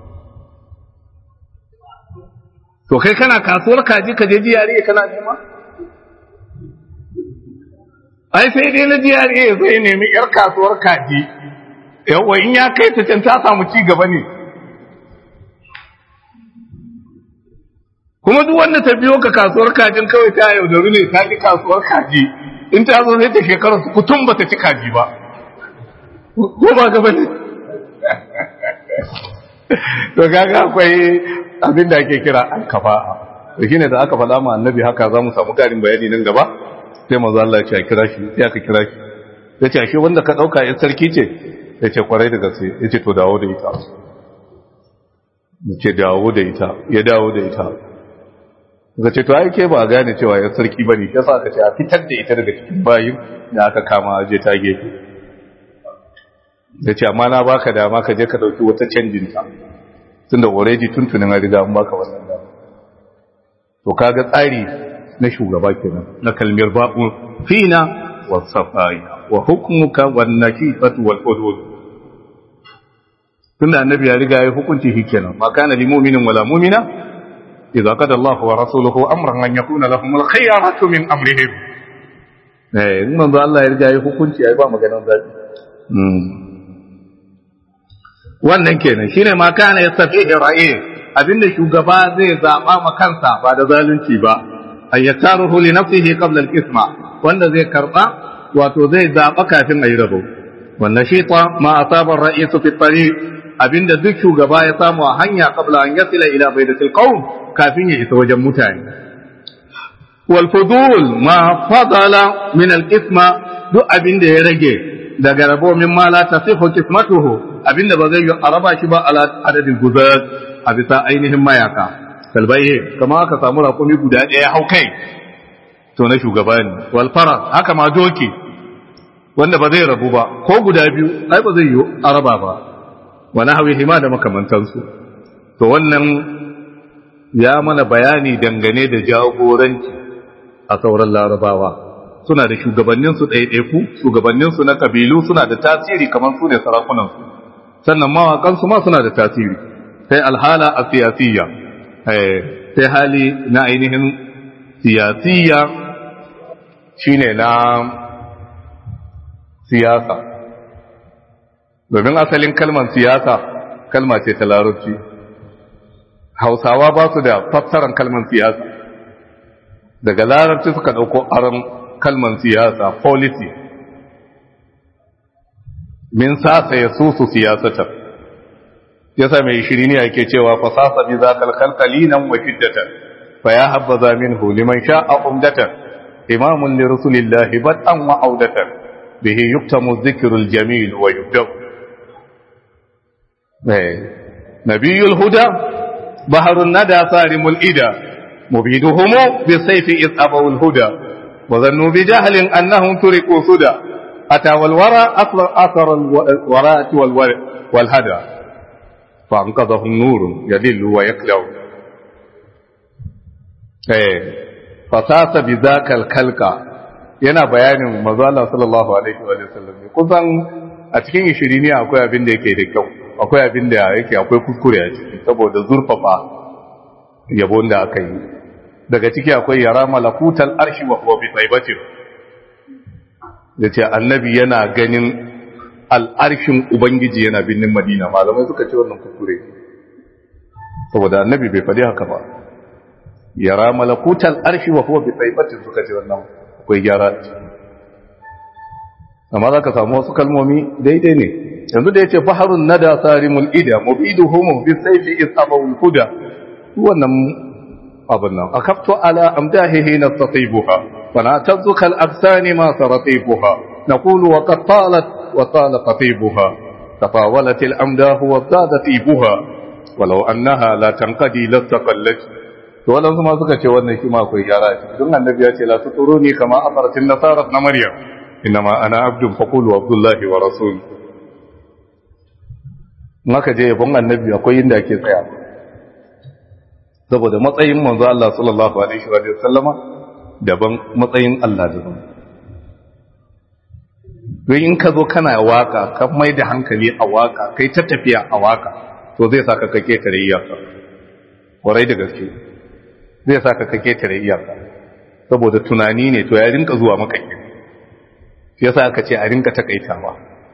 to kai kana kasuwar kaji ka je jiyare kana nema ai sai dai na jiyare zai nemi yar kasuwar kaji yawa in ya kai ta can ta samu ci gaba ne kuma duk wanda ta biyo ka kasuwar kajin kawai ta yaudaru ne ta ji kasuwar kaji in ta zo sai ta shekara su kutum ba ta ci kaji ba ko ba gaba ne to kaga akwai abin da ake kira alkafa'a to shine da aka faɗa ma annabi haka za mu samu ƙarin bayani nan gaba sai manzo Allah ya ce a kira shi sai aka kira shi ya ce ashe wanda ka dauka ya sarki ce ya ce kwarai da gaske ya ce to dawo da ita ya ce dawo da ita ya dawo da ita ka ce to ai ke ba gane cewa ya sarki bane yasa aka ce a fitar da ita daga cikin bayin da aka kama je ta gefe ya ce amma na baka dama ka je ka dauki wata canjin ta tunda already tuntunin an riga an baka wannan dama to kaga tsari na shugaba kenan na kalmar ba'u fina wa safai wa hukmuka wan nakifatu wal hudud tunda annabi ya riga ya hukunci shi kenan ma kana lil mu'minin wala mu'mina idza qada Allahu wa rasuluhu amran an yakuna lahum al khiyaratu min amrihim in manzo Allah ya riga ya hukunci ai ba maganar zabi wannan kenan shine ma kana yastafihi ra'i abinda shugaba zai zaba ma kansa ba da zalunci ba ay yataruhu li nafsihi qabla al-isma wanda zai karba wato zai zaɓa kafin a yi rabo wannan shi ma asabar ra'isu fi tariq abinda duk shugaba ya samu a hanya kabla an yasila ila baidatil qaum kafin ya isa wajen mutane wal fudul ma fadala min al qisma duk abinda ya rage daga rabo min ma la tasihu qismatuhu abinda ba zai yi araba shi ba ala adadin guzat a bisa ainihin mayaka kalbai kama aka samu rakumi guda ɗaya hau kai to na shugaba ne wal fara haka ma doki wanda ba zai rabu ba ko guda biyu ai ba zai yi araba ba wani hawi hima da makamantansu to wannan ya mana bayani dangane da jagoranci a sauran larabawa suna da shugabanninsu ɗaiɗaiku shugabanninsu na kabilu suna da tasiri kamar su ne sarakunansu sannan mawaƙansu ma suna da tasiri sai alhala a siyasiyya sai hali na ainihin siyasiyya shine na siyasa domin asalin kalmar siyasa kalma ce ta larabci hausawa ba su da fassarar kalmar siyasa daga larabci suka ɗauko aron kalmar siyasa policy min sasa ya susu siyasatar yasa mai shiri ne yake cewa fasasa bi zakal khalqalinan wa shiddatan fa ya habbaza minhu liman sha'a umdatan imamun li rasulillahi bad'an wa audatan bihi yuktamu dhikrul jamil wa yubda nabiyul huda baharun nada sarimul ida mubiduhum bisayfi isabul huda wa dhannu bi jahlin annahum turiqu suda ata wal wara athar al wara'ati wal hada فأنقذه النور يدل ويكلو فساس بذاك الكلكة yana bayanin manzo Allah sallallahu alaihi wa sallam kusan a cikin ishiriniya akwai abin da yake da kyau akwai abin da yake akwai kuskure a ciki saboda zurfafa yabon da aka yi daga ciki akwai yara malakutal arshi wa huwa bi taibatin yace annabi yana ganin al'arshin Ubangiji yana birnin Madina, malamai suka ce wannan kuskure, saboda annabi bai faɗi haka ba, yara malakutan arshi wa kuma bai tsaibacin suka ce wannan akwai gyara ce. Amma za ka samu wasu kalmomi daidai ne, yanzu da ya ce faharun nada sarimul ida, mubidu homo bi saifi is abawul huda, wannan abin nan, a kafto ala amdahihi na sassaibuha, fana tazzukal absani ma saratibuha, na kulu wa qattalat وطال قطيبها تطاولت الأمداه وازداد طيبها ولو أنها لا تنقضي لاستقلت ولو ما suka ce wannan shi ma akwai gyara shi don annabi ya ce la tuturuni kama afaratin nasara na maryam inma ana abdun faqulu abdullahi wa rasul maka je yabon annabi akwai inda ake tsaya saboda matsayin manzo Allah sallallahu alaihi wa sallama daban matsayin Allah daban don in ka zo kana waka ka mai da hankali a waka kai ta tafiya a waka to zai saka ka ketare iyaka kwarai da gaske zai saka ka ketare iyaka saboda tunani ne to ya rinka zuwa maka ke yasa aka ce a rinka takaitawa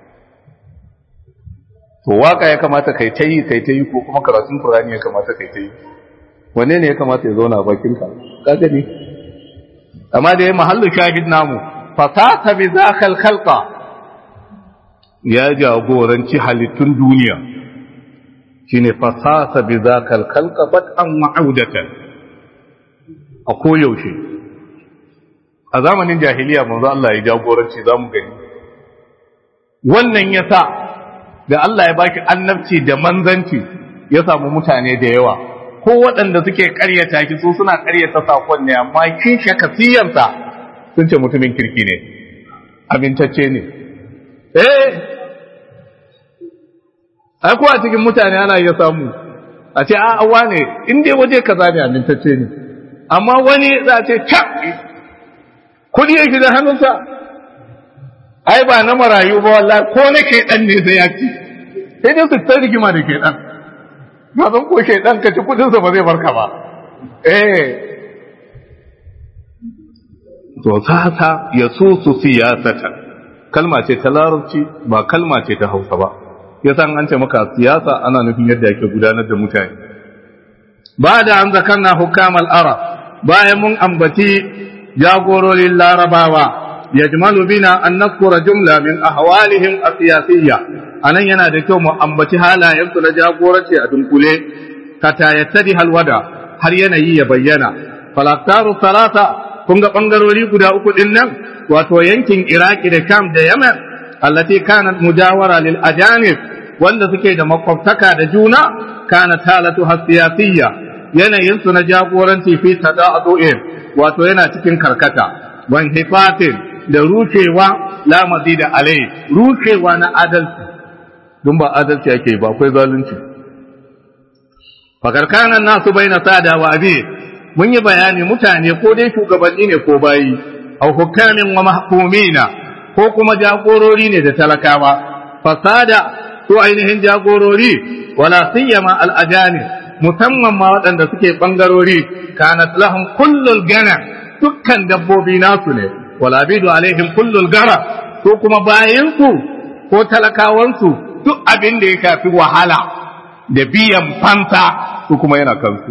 to waka ya kamata kai ta yi ko kuma karatun Qur'ani ya kamata kai ta yi wanne ne ya kamata ya zauna a bakin ka kaga ne amma da ya mahallu shahid namu fasata bi zakal khalqa ya jagoranci halittun duniya shine fasasa bi zakal khalqa bad'an wa audatan a koyaushe a zamanin jahiliya manzo Allah ya jagoranci zamu gani wannan yasa da Allah ya baki annabci da manzanci ya samu mutane da yawa ko waɗanda suke ƙaryata ki su suna ƙaryata sakon ne amma kin shakasiyansa sun ce mutumin kirki ne amintacce ne ai ko a cikin mutane ana iya samu a ce a wane in dai waje kaza ne amintacce ne amma wani za a ce can kudi yake da hannunsa ai ba na marayu ba wallahi ko na shedan ne sai ya ci sai dai su ta rigima da shedan ba zan ko shedan ka ci kudin sa ba zai barka ba to sata ya su siyasata kalma ce ta larabci ba kalma ce ta Hausa ba yasa an ce maka siyasa ana nufin yadda yake gudanar da mutane ba da an zakarna hukamal arab bayan mun ambaci jagororin larabawa yajmalu bina an nadhkura jumla min ahwalihim as-siyasiyya anan yana da kyau mu ambaci halayen su na jagoranci a dunkule kata yattadi halwada har yanayi ya bayyana falaktaru salata kun ga bangarori guda uku din nan wato yankin Iraki da Sham da Yemen allati kanat mujawara lil ajanib wanda suke da makwabtaka da juna kana talatu hasiyasiyya yanayin su na jagoranci fi tada'u'in wato yana cikin karkata wan hifatin da rushewa la mazida alai rushewa na adalci dun ba adalci yake ba akwai zalunci fakar kana nasu baina sada wa abi mun yi bayani mutane ko dai shugabanni ne ko bayi au hukamin wa mahkumina ko kuma jagorori ne da talakawa fasada su ainihin jagorori wala siyama al-ajani musamman ma waɗanda suke bangarori kanat lahum kullul gana dukkan dabbobi nasu ne wala bidu alaihim kullul gara ko kuma bayin su ko talakawan su duk abin da ya kafi wahala da biyan fansa su kuma yana kansu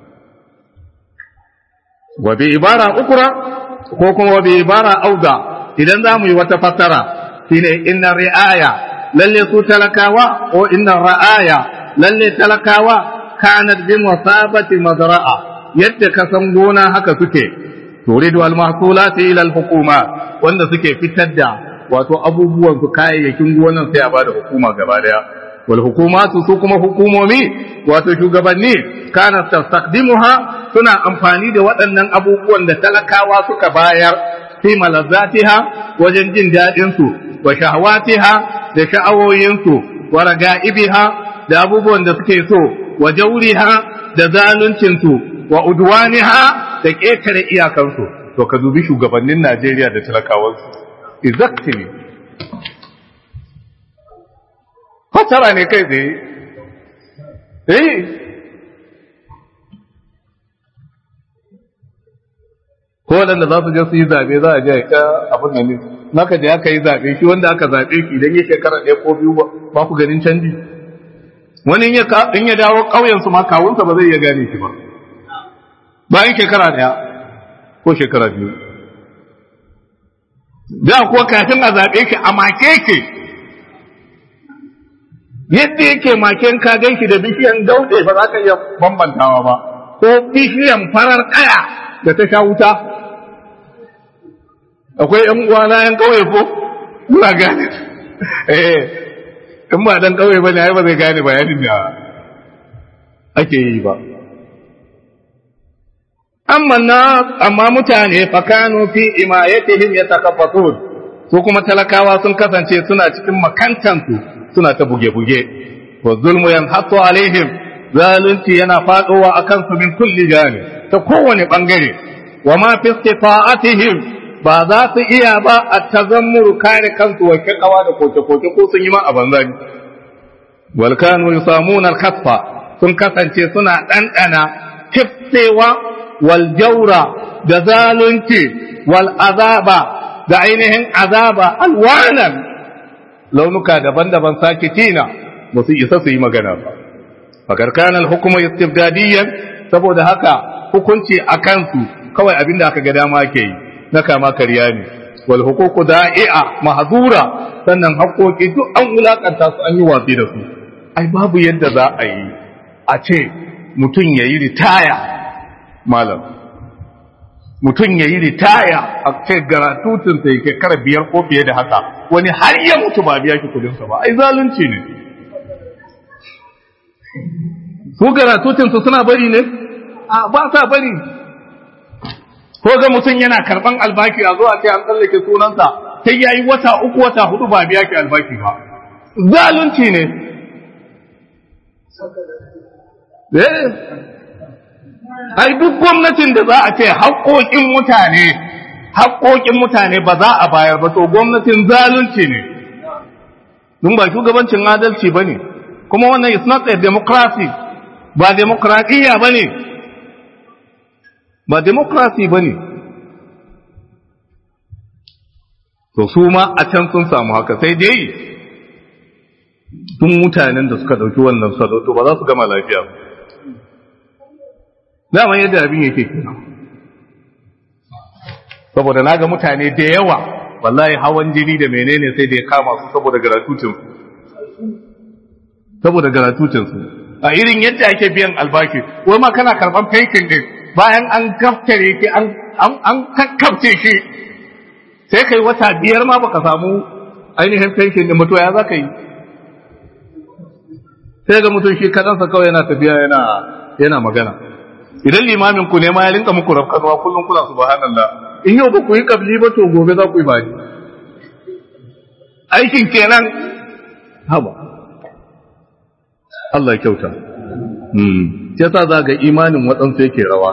wa bi ibara ukra ko kuma wa bi ibara auda idan zamu yi wata fassara shine inna ri'aya lalle su talakawa ko inna ra'aya lalle talakawa kanat bi musabati mazra'a yadda ka san gona haka suke turidu al mahsulati ila al hukuma wanda suke fitar da wato abubuwan su kayayyakin gonan sai a bada hukuma gaba daya wal hukumatu su kuma hukumomi wato shugabanni kana tastaqdimuha suna amfani da waɗannan abubuwan da talakawa suka bayar fi malazzatiha wajen jin dadin su wa shahawatiha da sha'awoyin su wa raga'ibiha da abubuwan da suke so wa jawriha da zaluncin su wa udwaniha da ketare iyakan su to ka dubi shugabannin Najeriya da talakawan su exactly fasara ne kai tsaye ko waɗanda za su je su yi zaɓe za a je a abin nan ne naka je aka yi zaɓe shi wanda aka zaɓe shi idan ya shekara ɗaya ko biyu ba ku ganin canji wani in ya dawo ƙauyensu ma kawunsa ba zai iya gane shi ba bayan shekara ɗaya ko shekara biyu da kuwa kafin a zaɓe ki a make ke yadda yake maken ka gan shi da bishiyan dauɗe ba za ka iya bambantawa ba ko bishiyan farar kaya da ta sha wuta akwai ‘yan uwa na ‘yan ƙauye ko suna gane in ba dan ƙauye ba ne ai ba zai gane bayanin da ake yi ba amma mutane fakanu fi imayatihim yatakaffatun su kuma talakawa sun kasance suna cikin makantansu suna ta buge-buge wa zulmu yanhatu alaihim zalunci yana fadowa akan su min kulli jani ta kowane bangare wa ma fi istifa'atihim ba za su iya ba a tazammuru kare kansu wa kakawa da koke-koke ko sun yi ma a banzani wal kanu yusamuna al-khaffa sun kasance suna dandana tifsewa wal jaura da zalunci wal azaba da ainihin azaba alwanan launuka daban-daban sakitina ba su isa su yi magana ba fakar kanal hukuma istibdadiyan saboda haka hukunci a kansu kawai abinda aka ga dama ke yi na kama karya ne wal huququ da'i'a mahdura sannan haƙoƙi duk an wulakanta su an yi watsi da su ai babu yadda za a yi a ce mutum yayi ritaya malam mutum yayi ritaya a ce garatutun sai ke kara 5 ko fiye da haka wani har ya mutu ba biya ki kudin sa ba ai zalunci ne su garatutun su suna bari ne a ba sa bari ko ga mutum yana karban albaki a zuwa sai an tsallake sunansa sai yayi wata 3 wata 4 ba biya ki albaki ba zalunci ne ai duk gwamnatin da za a ce haƙoƙin mutane ba za a bayar ba to gwamnatin zalunci ne dun ba shugabancin adalci ba ne kuma wannan is not a democracy ba demokradiyya ba ne ba demokrasi ba ne to su ma a can sun samu haka sai dai tun mutanen da suka ɗauki wannan salo to ba za su gama lafiya ba dama yadda abin yake kenan saboda naga mutane da yawa wallahi hawan jini da menene sai da ya kama su saboda garatucin su a irin yadda ake biyan albashi wai ma kana karban pension din bayan an gaftare ki an kakkafce shi sai kai wata 5 ma baka samu ainihin pension din mutuwa ya zaka yi sai ga mutum shi kadansa kawai yana tafiya yana magana idan limamin ku ne ma ya rinka muku rafkanwa kullum kula subhanallah in yau ba ku yi kabli ba to gobe za ku yi bani aikin kenan haba Allah ya kyauta yasa za ga imanin waɗansu yake rawa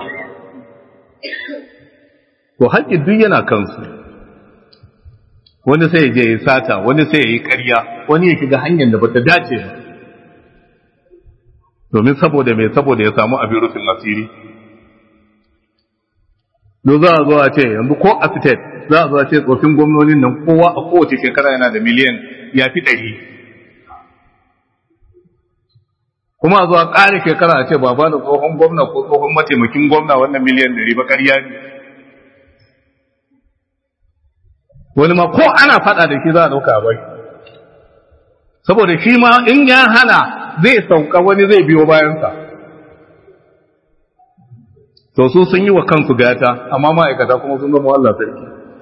to haƙƙi duk yana kansu wani sai ya je ya sata wani sai ya yi ƙarya wani ya shiga hanyar da bata dace ba domin saboda ya samu abin rufin asiri do za a zo a ce yanzu ko a state za a zo a ce tsofin gwamnonin nan kowa a kowace shekara yana da miliyan ya fi 100 kuma a zo a ƙare shekara a ce ba da tsohon gwamna ko tsohon mataimakin gwamna wannan miliyan 100 ba ƙarya ne wani ma ko ana faɗa da shi za a ɗauka a bai saboda shi ma in ya hana zai sauka wani zai biyo bayansa to su sun yi wa kansu gata amma ma'aikata kuma sun zama Allah sarki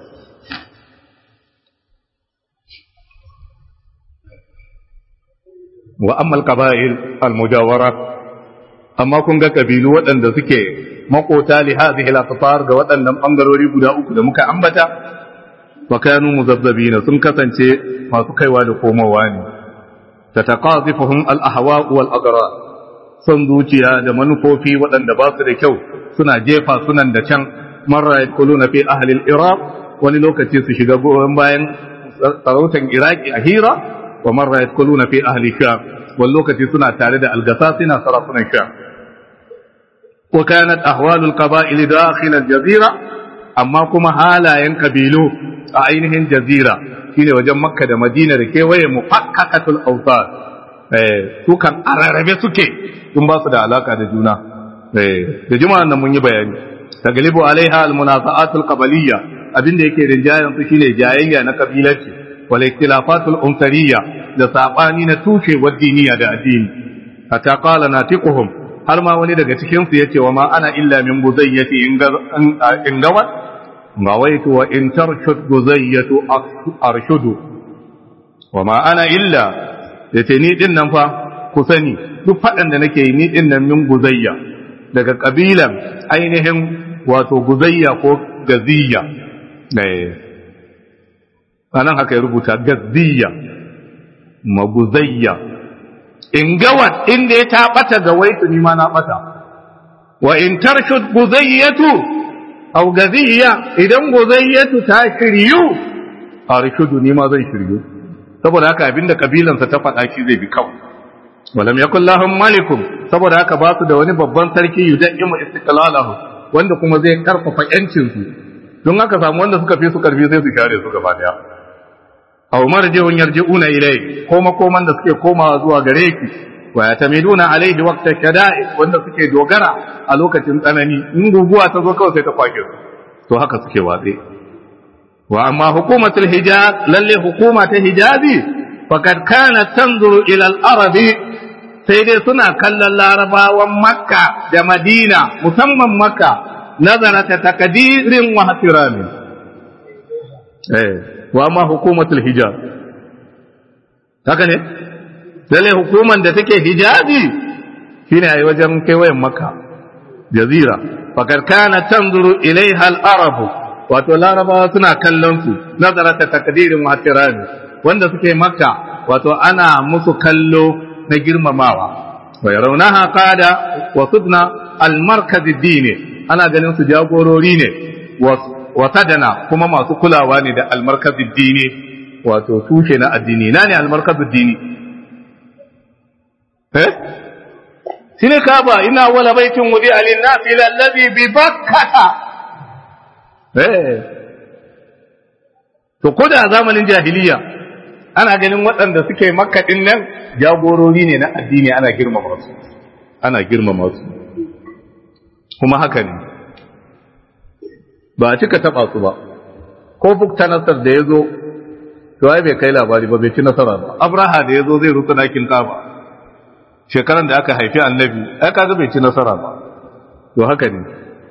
wa amma al-qaba'il al-mujawara amma kun ga kabilu waɗanda suke makota li hadhihi al-aqtar ga waɗannan bangarori guda uku da muka ambata wa kanu muzabbabina sun kasance masu kaiwa da komowa ne tataqazifuhum al-ahwa' wal-adrar son zuciya da manufofi waɗanda ba su da kyau suna jefa sunan da can marra yadkhuluna fi ahli al-iraq wani lokaci su shiga goyon bayan sarautan iraki a hira wa marra yadkhuluna fi ahli sham wani lokaci suna tare da al-gasasina sarafunan sham wa kanat ahwalul qaba'il dakhil al-jazira amma kuma halayen kabilu a ainihin jazira shine wajen makka da madina da kewaye mufakkakatul awsat su kan ararabe suke in ba su da alaka da juna da juma'an nan mun yi bayani taglibu alaiha almunaza'atul qabaliyya abinda yake rinjayen su shine jayayya na kabilanci wal ikhtilafatul umsariyya da sabani na tushe wa diniya da addini hatta qala natiquhum har ma wani daga cikin su yace wa ma ana illa min buzayyati in gawat gawaitu wa in tarshud buzayyatu arshudu wa ma ana illa yace ni din nan fa ku sani duk fadan da nake yi ni din nan min buzayya daga kabilan ainihin wato guzayya ko gaziyya anan haka ya rubuta gaziyya maguzayya in gawat inda ya taɓata ga waitu ni ma na ɓata wa in tarshud guzayyatu aw gaziyya idan guzayyatu ta shiryu arshudu ni ma zan shiryu saboda haka abinda kabilansa ta faɗa shi zai bi kawai walam yakul lahum malikum saboda haka ba su da wani babban sarki yudaimu istiqlalahu wanda kuma zai karfafa yancin su don haka samu wanda suka fi su karfi sai su share su gaba daya aw marji'un yarji'una ilay ko makoman da suke komawa zuwa gare ki wa yatamiduna alayhi waqta shada'i wanda suke dogara a lokacin tsanani in guguwa ta zo kawai sai ta kwake su to haka suke watsi wa amma hukumatul hijaz lalle hukuma ta hijazi faqad kanat tanzuru ila al-arabi sai dai suna kallon larabawan makka da madina musamman makka nazarata takdirin wa hatiramin wa ma hukumatul hijab haka ne lalle hukuman da take hijabi shine ai wajen kewayen makka jazira fakar kana tanzuru ilaiha al-arab wato larabawa suna kallon su nazarata takdirin wa hatiramin wanda suke makka wato ana musu kallo na girmamawa wa yarawnaha qada wa sudna al-markaz ad-dini ana ganin su jagorori ne wa sadana kuma masu kulawa ne da al-markaz ad-dini wato tushe na addini na ne al-markaz ad-dini shine kaba ina wala baitin wudi alin-nas ila alladhi bi bakkah to ko da zamanin jahiliya ana ganin waɗanda suke makka ɗin nan jagorori ne na addini ana girmama su kuma haka ne ba a cika taɓa su ba ko bukta nasar da ya zo to ai bai kai labari ba, bai ci nasara ba. Abraha da ya zo zai rusa dakin Kaaba shekaran da aka haifi annabi, ai kaga bai ci nasara ba. To haka ne.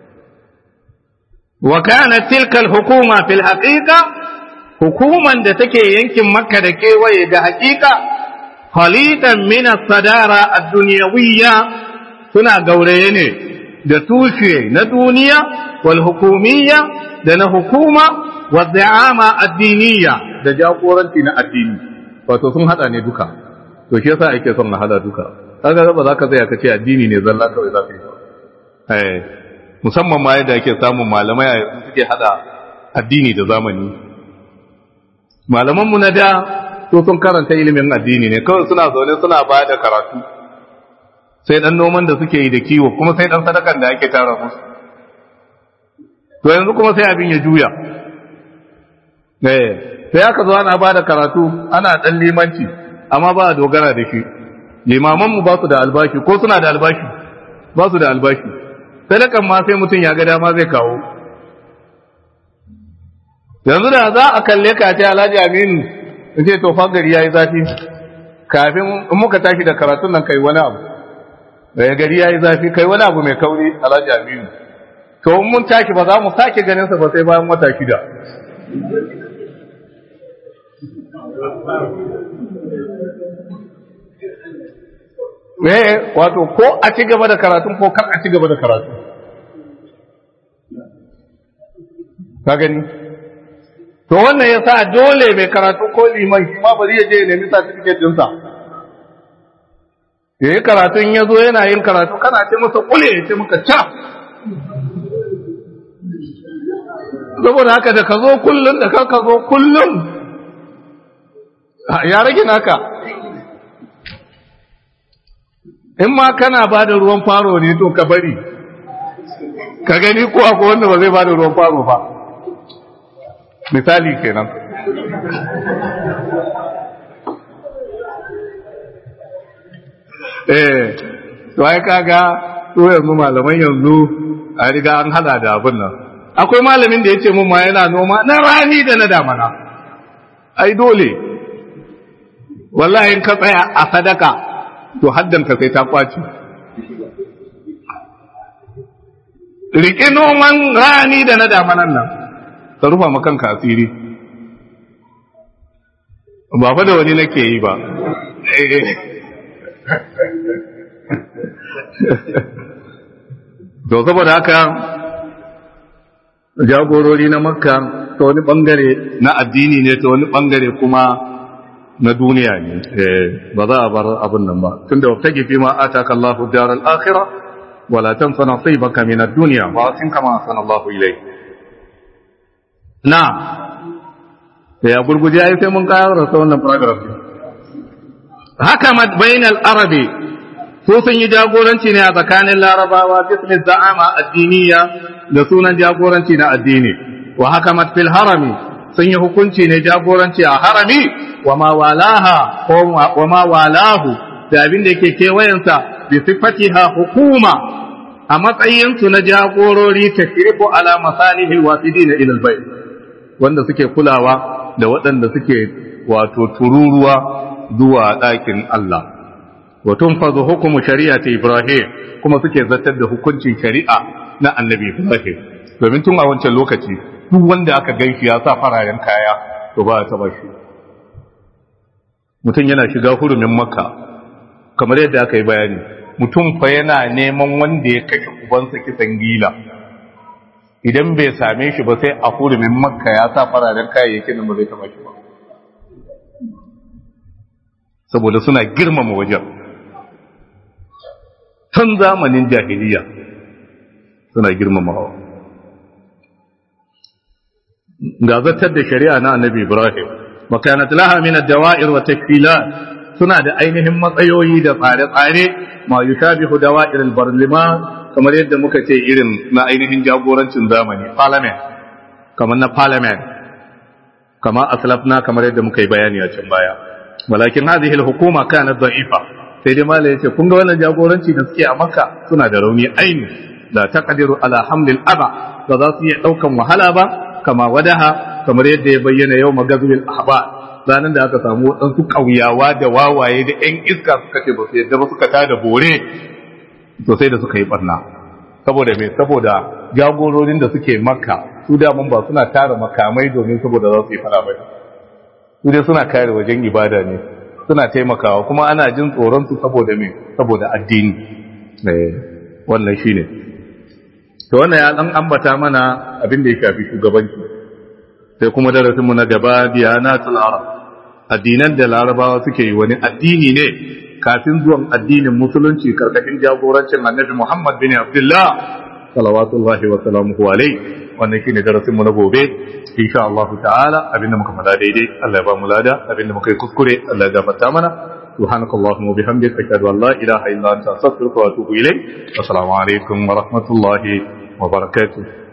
Wa kanat tilka al-hukuma fil haqiqa, hukuman da take yankin Makka da kewaye da haqiqa khalitan min as-sadara ad-dunyawiyya, suna gauraye ne da tushe na duniya wal hukumiyya da na hukuma wa da'ama addiniya da jagoranci na addini, wato sun hada ne duka. To shi yasa ake son na hada duka. Kaga ba za ka tsaya ka ce addini ne zalla kawai za ka yi. Musamman ma yadda ake samun malamai a yanzu suke hada addini da zamani. Malaman mu na da to sun karanta ilimin addini ne, kawai suna zaune suna ba da karatu. Sai dan noman da suke yi da kiwo, kuma sai dan sadakan da ake tara musu. To yanzu kuma sai abin ya juya. Sai aka zo ana ba da karatu, ana dan limanci, amma ba a dogara da shi. Limaman mu ba su da albashi, ko suna da albashi? Ba su da albashi. Sadakan ma sai mutum ya ga dama zai kawo. Yanzu da za a kalle ka ce Alhaji Aminu, in ce to fa gari yayi zafi. Kafin in muka tashi da karatun nan kai wani abu. Gari yayi zafi, kai wani abu mai kauri Alhaji Aminu. To in mun tashi ba za mu sake ganin sa ba sai bayan wata 6. Wato ko a ci gaba da karatun ko kar a ci gaba da karatu. Ka gani? To wannan ya sa dole mai karatu ko liman shi ma bari ya je ya nemi certificate ɗinsa. Ya yi karatun ya zo yana yin karatu kana ce masa kule ya ce maka ca. Saboda haka da ka zo kullum da ka zo kullum ya rage naka. In ma kana ba da ruwan faro ne to ka bari, ka gani ko akwai wanda ba zai ba da ruwan faro ba. Misali kenan. To ai kaga to yanzu malaman yanzu a riga an hada da abin nan. Akwai malamin da ya ce mun ma yana noma na rani da na damana. Ai dole. Wallahi in ka tsaya a sadaka to haddanka sai ta kwaci. Riƙe noman rani da na damanan nan, ka rufa makanka asiri. Ba fa da wani nake yi ba. To saboda haka jagorori na Makka ta wani bangare na addini ne, ta wani bangare kuma na duniya ne, ba za a bar abin nan ba. Tunda wata gifi ma ataka Allahu daral akhirah wala tansa nasibaka min ad-dunya wa asin kama asana Allahu ilayk. Na ya gurguje ai sai mun kawo rasa wannan paragraph. Haka mad bainal arabi, su sun yi jagoranci ne a tsakanin larabawa bismi za'ama addiniya da sunan jagoranci na addini. Wa hakamat fil harami, sun yi hukunci ne jagoranci a harami wa ma walaha ko wa ma walahu da abin da yake kewayensa bi sifatiha hukuma a matsayinsu na jagorori takribu ala masalihil wafidina ila albayt, wanda suke kulawa da waɗanda suke wato tururuwa zuwa ɗakin Allah. Wa tunfazu hukumu shari'ati Ibrahim, kuma suke zartar da hukuncin shari'a na annabi Ibrahim. Domin tun a wancan lokaci duk wanda aka ganshi ya sa fararen kaya to ba ta bashi. Mutum yana shiga hurumin Makka kamar yadda aka yi bayani, mutum fa yana neman wanda ya kashe ubansa kisan gila. Idan bai same shi ba sai a hurumin Makka ya sa fararen kayayyakin da ba zai taba shi ba. Saboda suna girmama wajen. Tun zamanin jahiliya suna girmamawa. Ga zartar da shari'a na annabi Ibrahim, makanat laha min ad-dawa'ir wa takfilat, suna da ainihin matsayoyi da tsare-tsare ma yushabihu dawa'ir al-barliman, kamar yadda muka ce irin na ainihin jagorancin zamani, parliament, kamar na parliament, kama aslafna kamar yadda muka yi bayani a can baya. Walakin hadhihi al-hukuma kanat da'ifa, sai dai malai yace kun ga wannan jagoranci da suke a Makka suna da rauni aini, la taqdiru ala hamlil aba, ba za su iya daukan wahala ba kama wadaha kamar yadda ya bayyana yau magazil ahba ranar da aka samu waɗansu ƙauyawa da wawaye da ƴan iska suka ce ba su yadda ba suka tada bore sosai da suka yi barna saboda me saboda jagororin da suke makka su daman ba suna tara makamai domin saboda za su yi fara bai su dai suna kare wajen ibada ne suna taimakawa kuma ana jin tsoron su saboda me saboda addini wannan shine to wannan ya dan ambata mana abin da ya shafi shugabanci sai kuma darasin mu na gaba diyanatul arab addinan da larabawa suke yi wani addini ne kafin zuwan addinin musulunci karkashin jagorancin annabi Muhammad bin Abdullah salawatullahi wa salamuhu alaihi wannan shine darasin mu na gobe insha Allah ta'ala abinda muka fada daidai Allah ya ba mu lada abinda muka yi kuskure Allah ya gafarta mana subhanakallahumma wa bihamdika ashhadu an la ilaha illa anta astaghfiruka wa atubu ilayk assalamu alaikum wa rahmatullahi wa barakatuh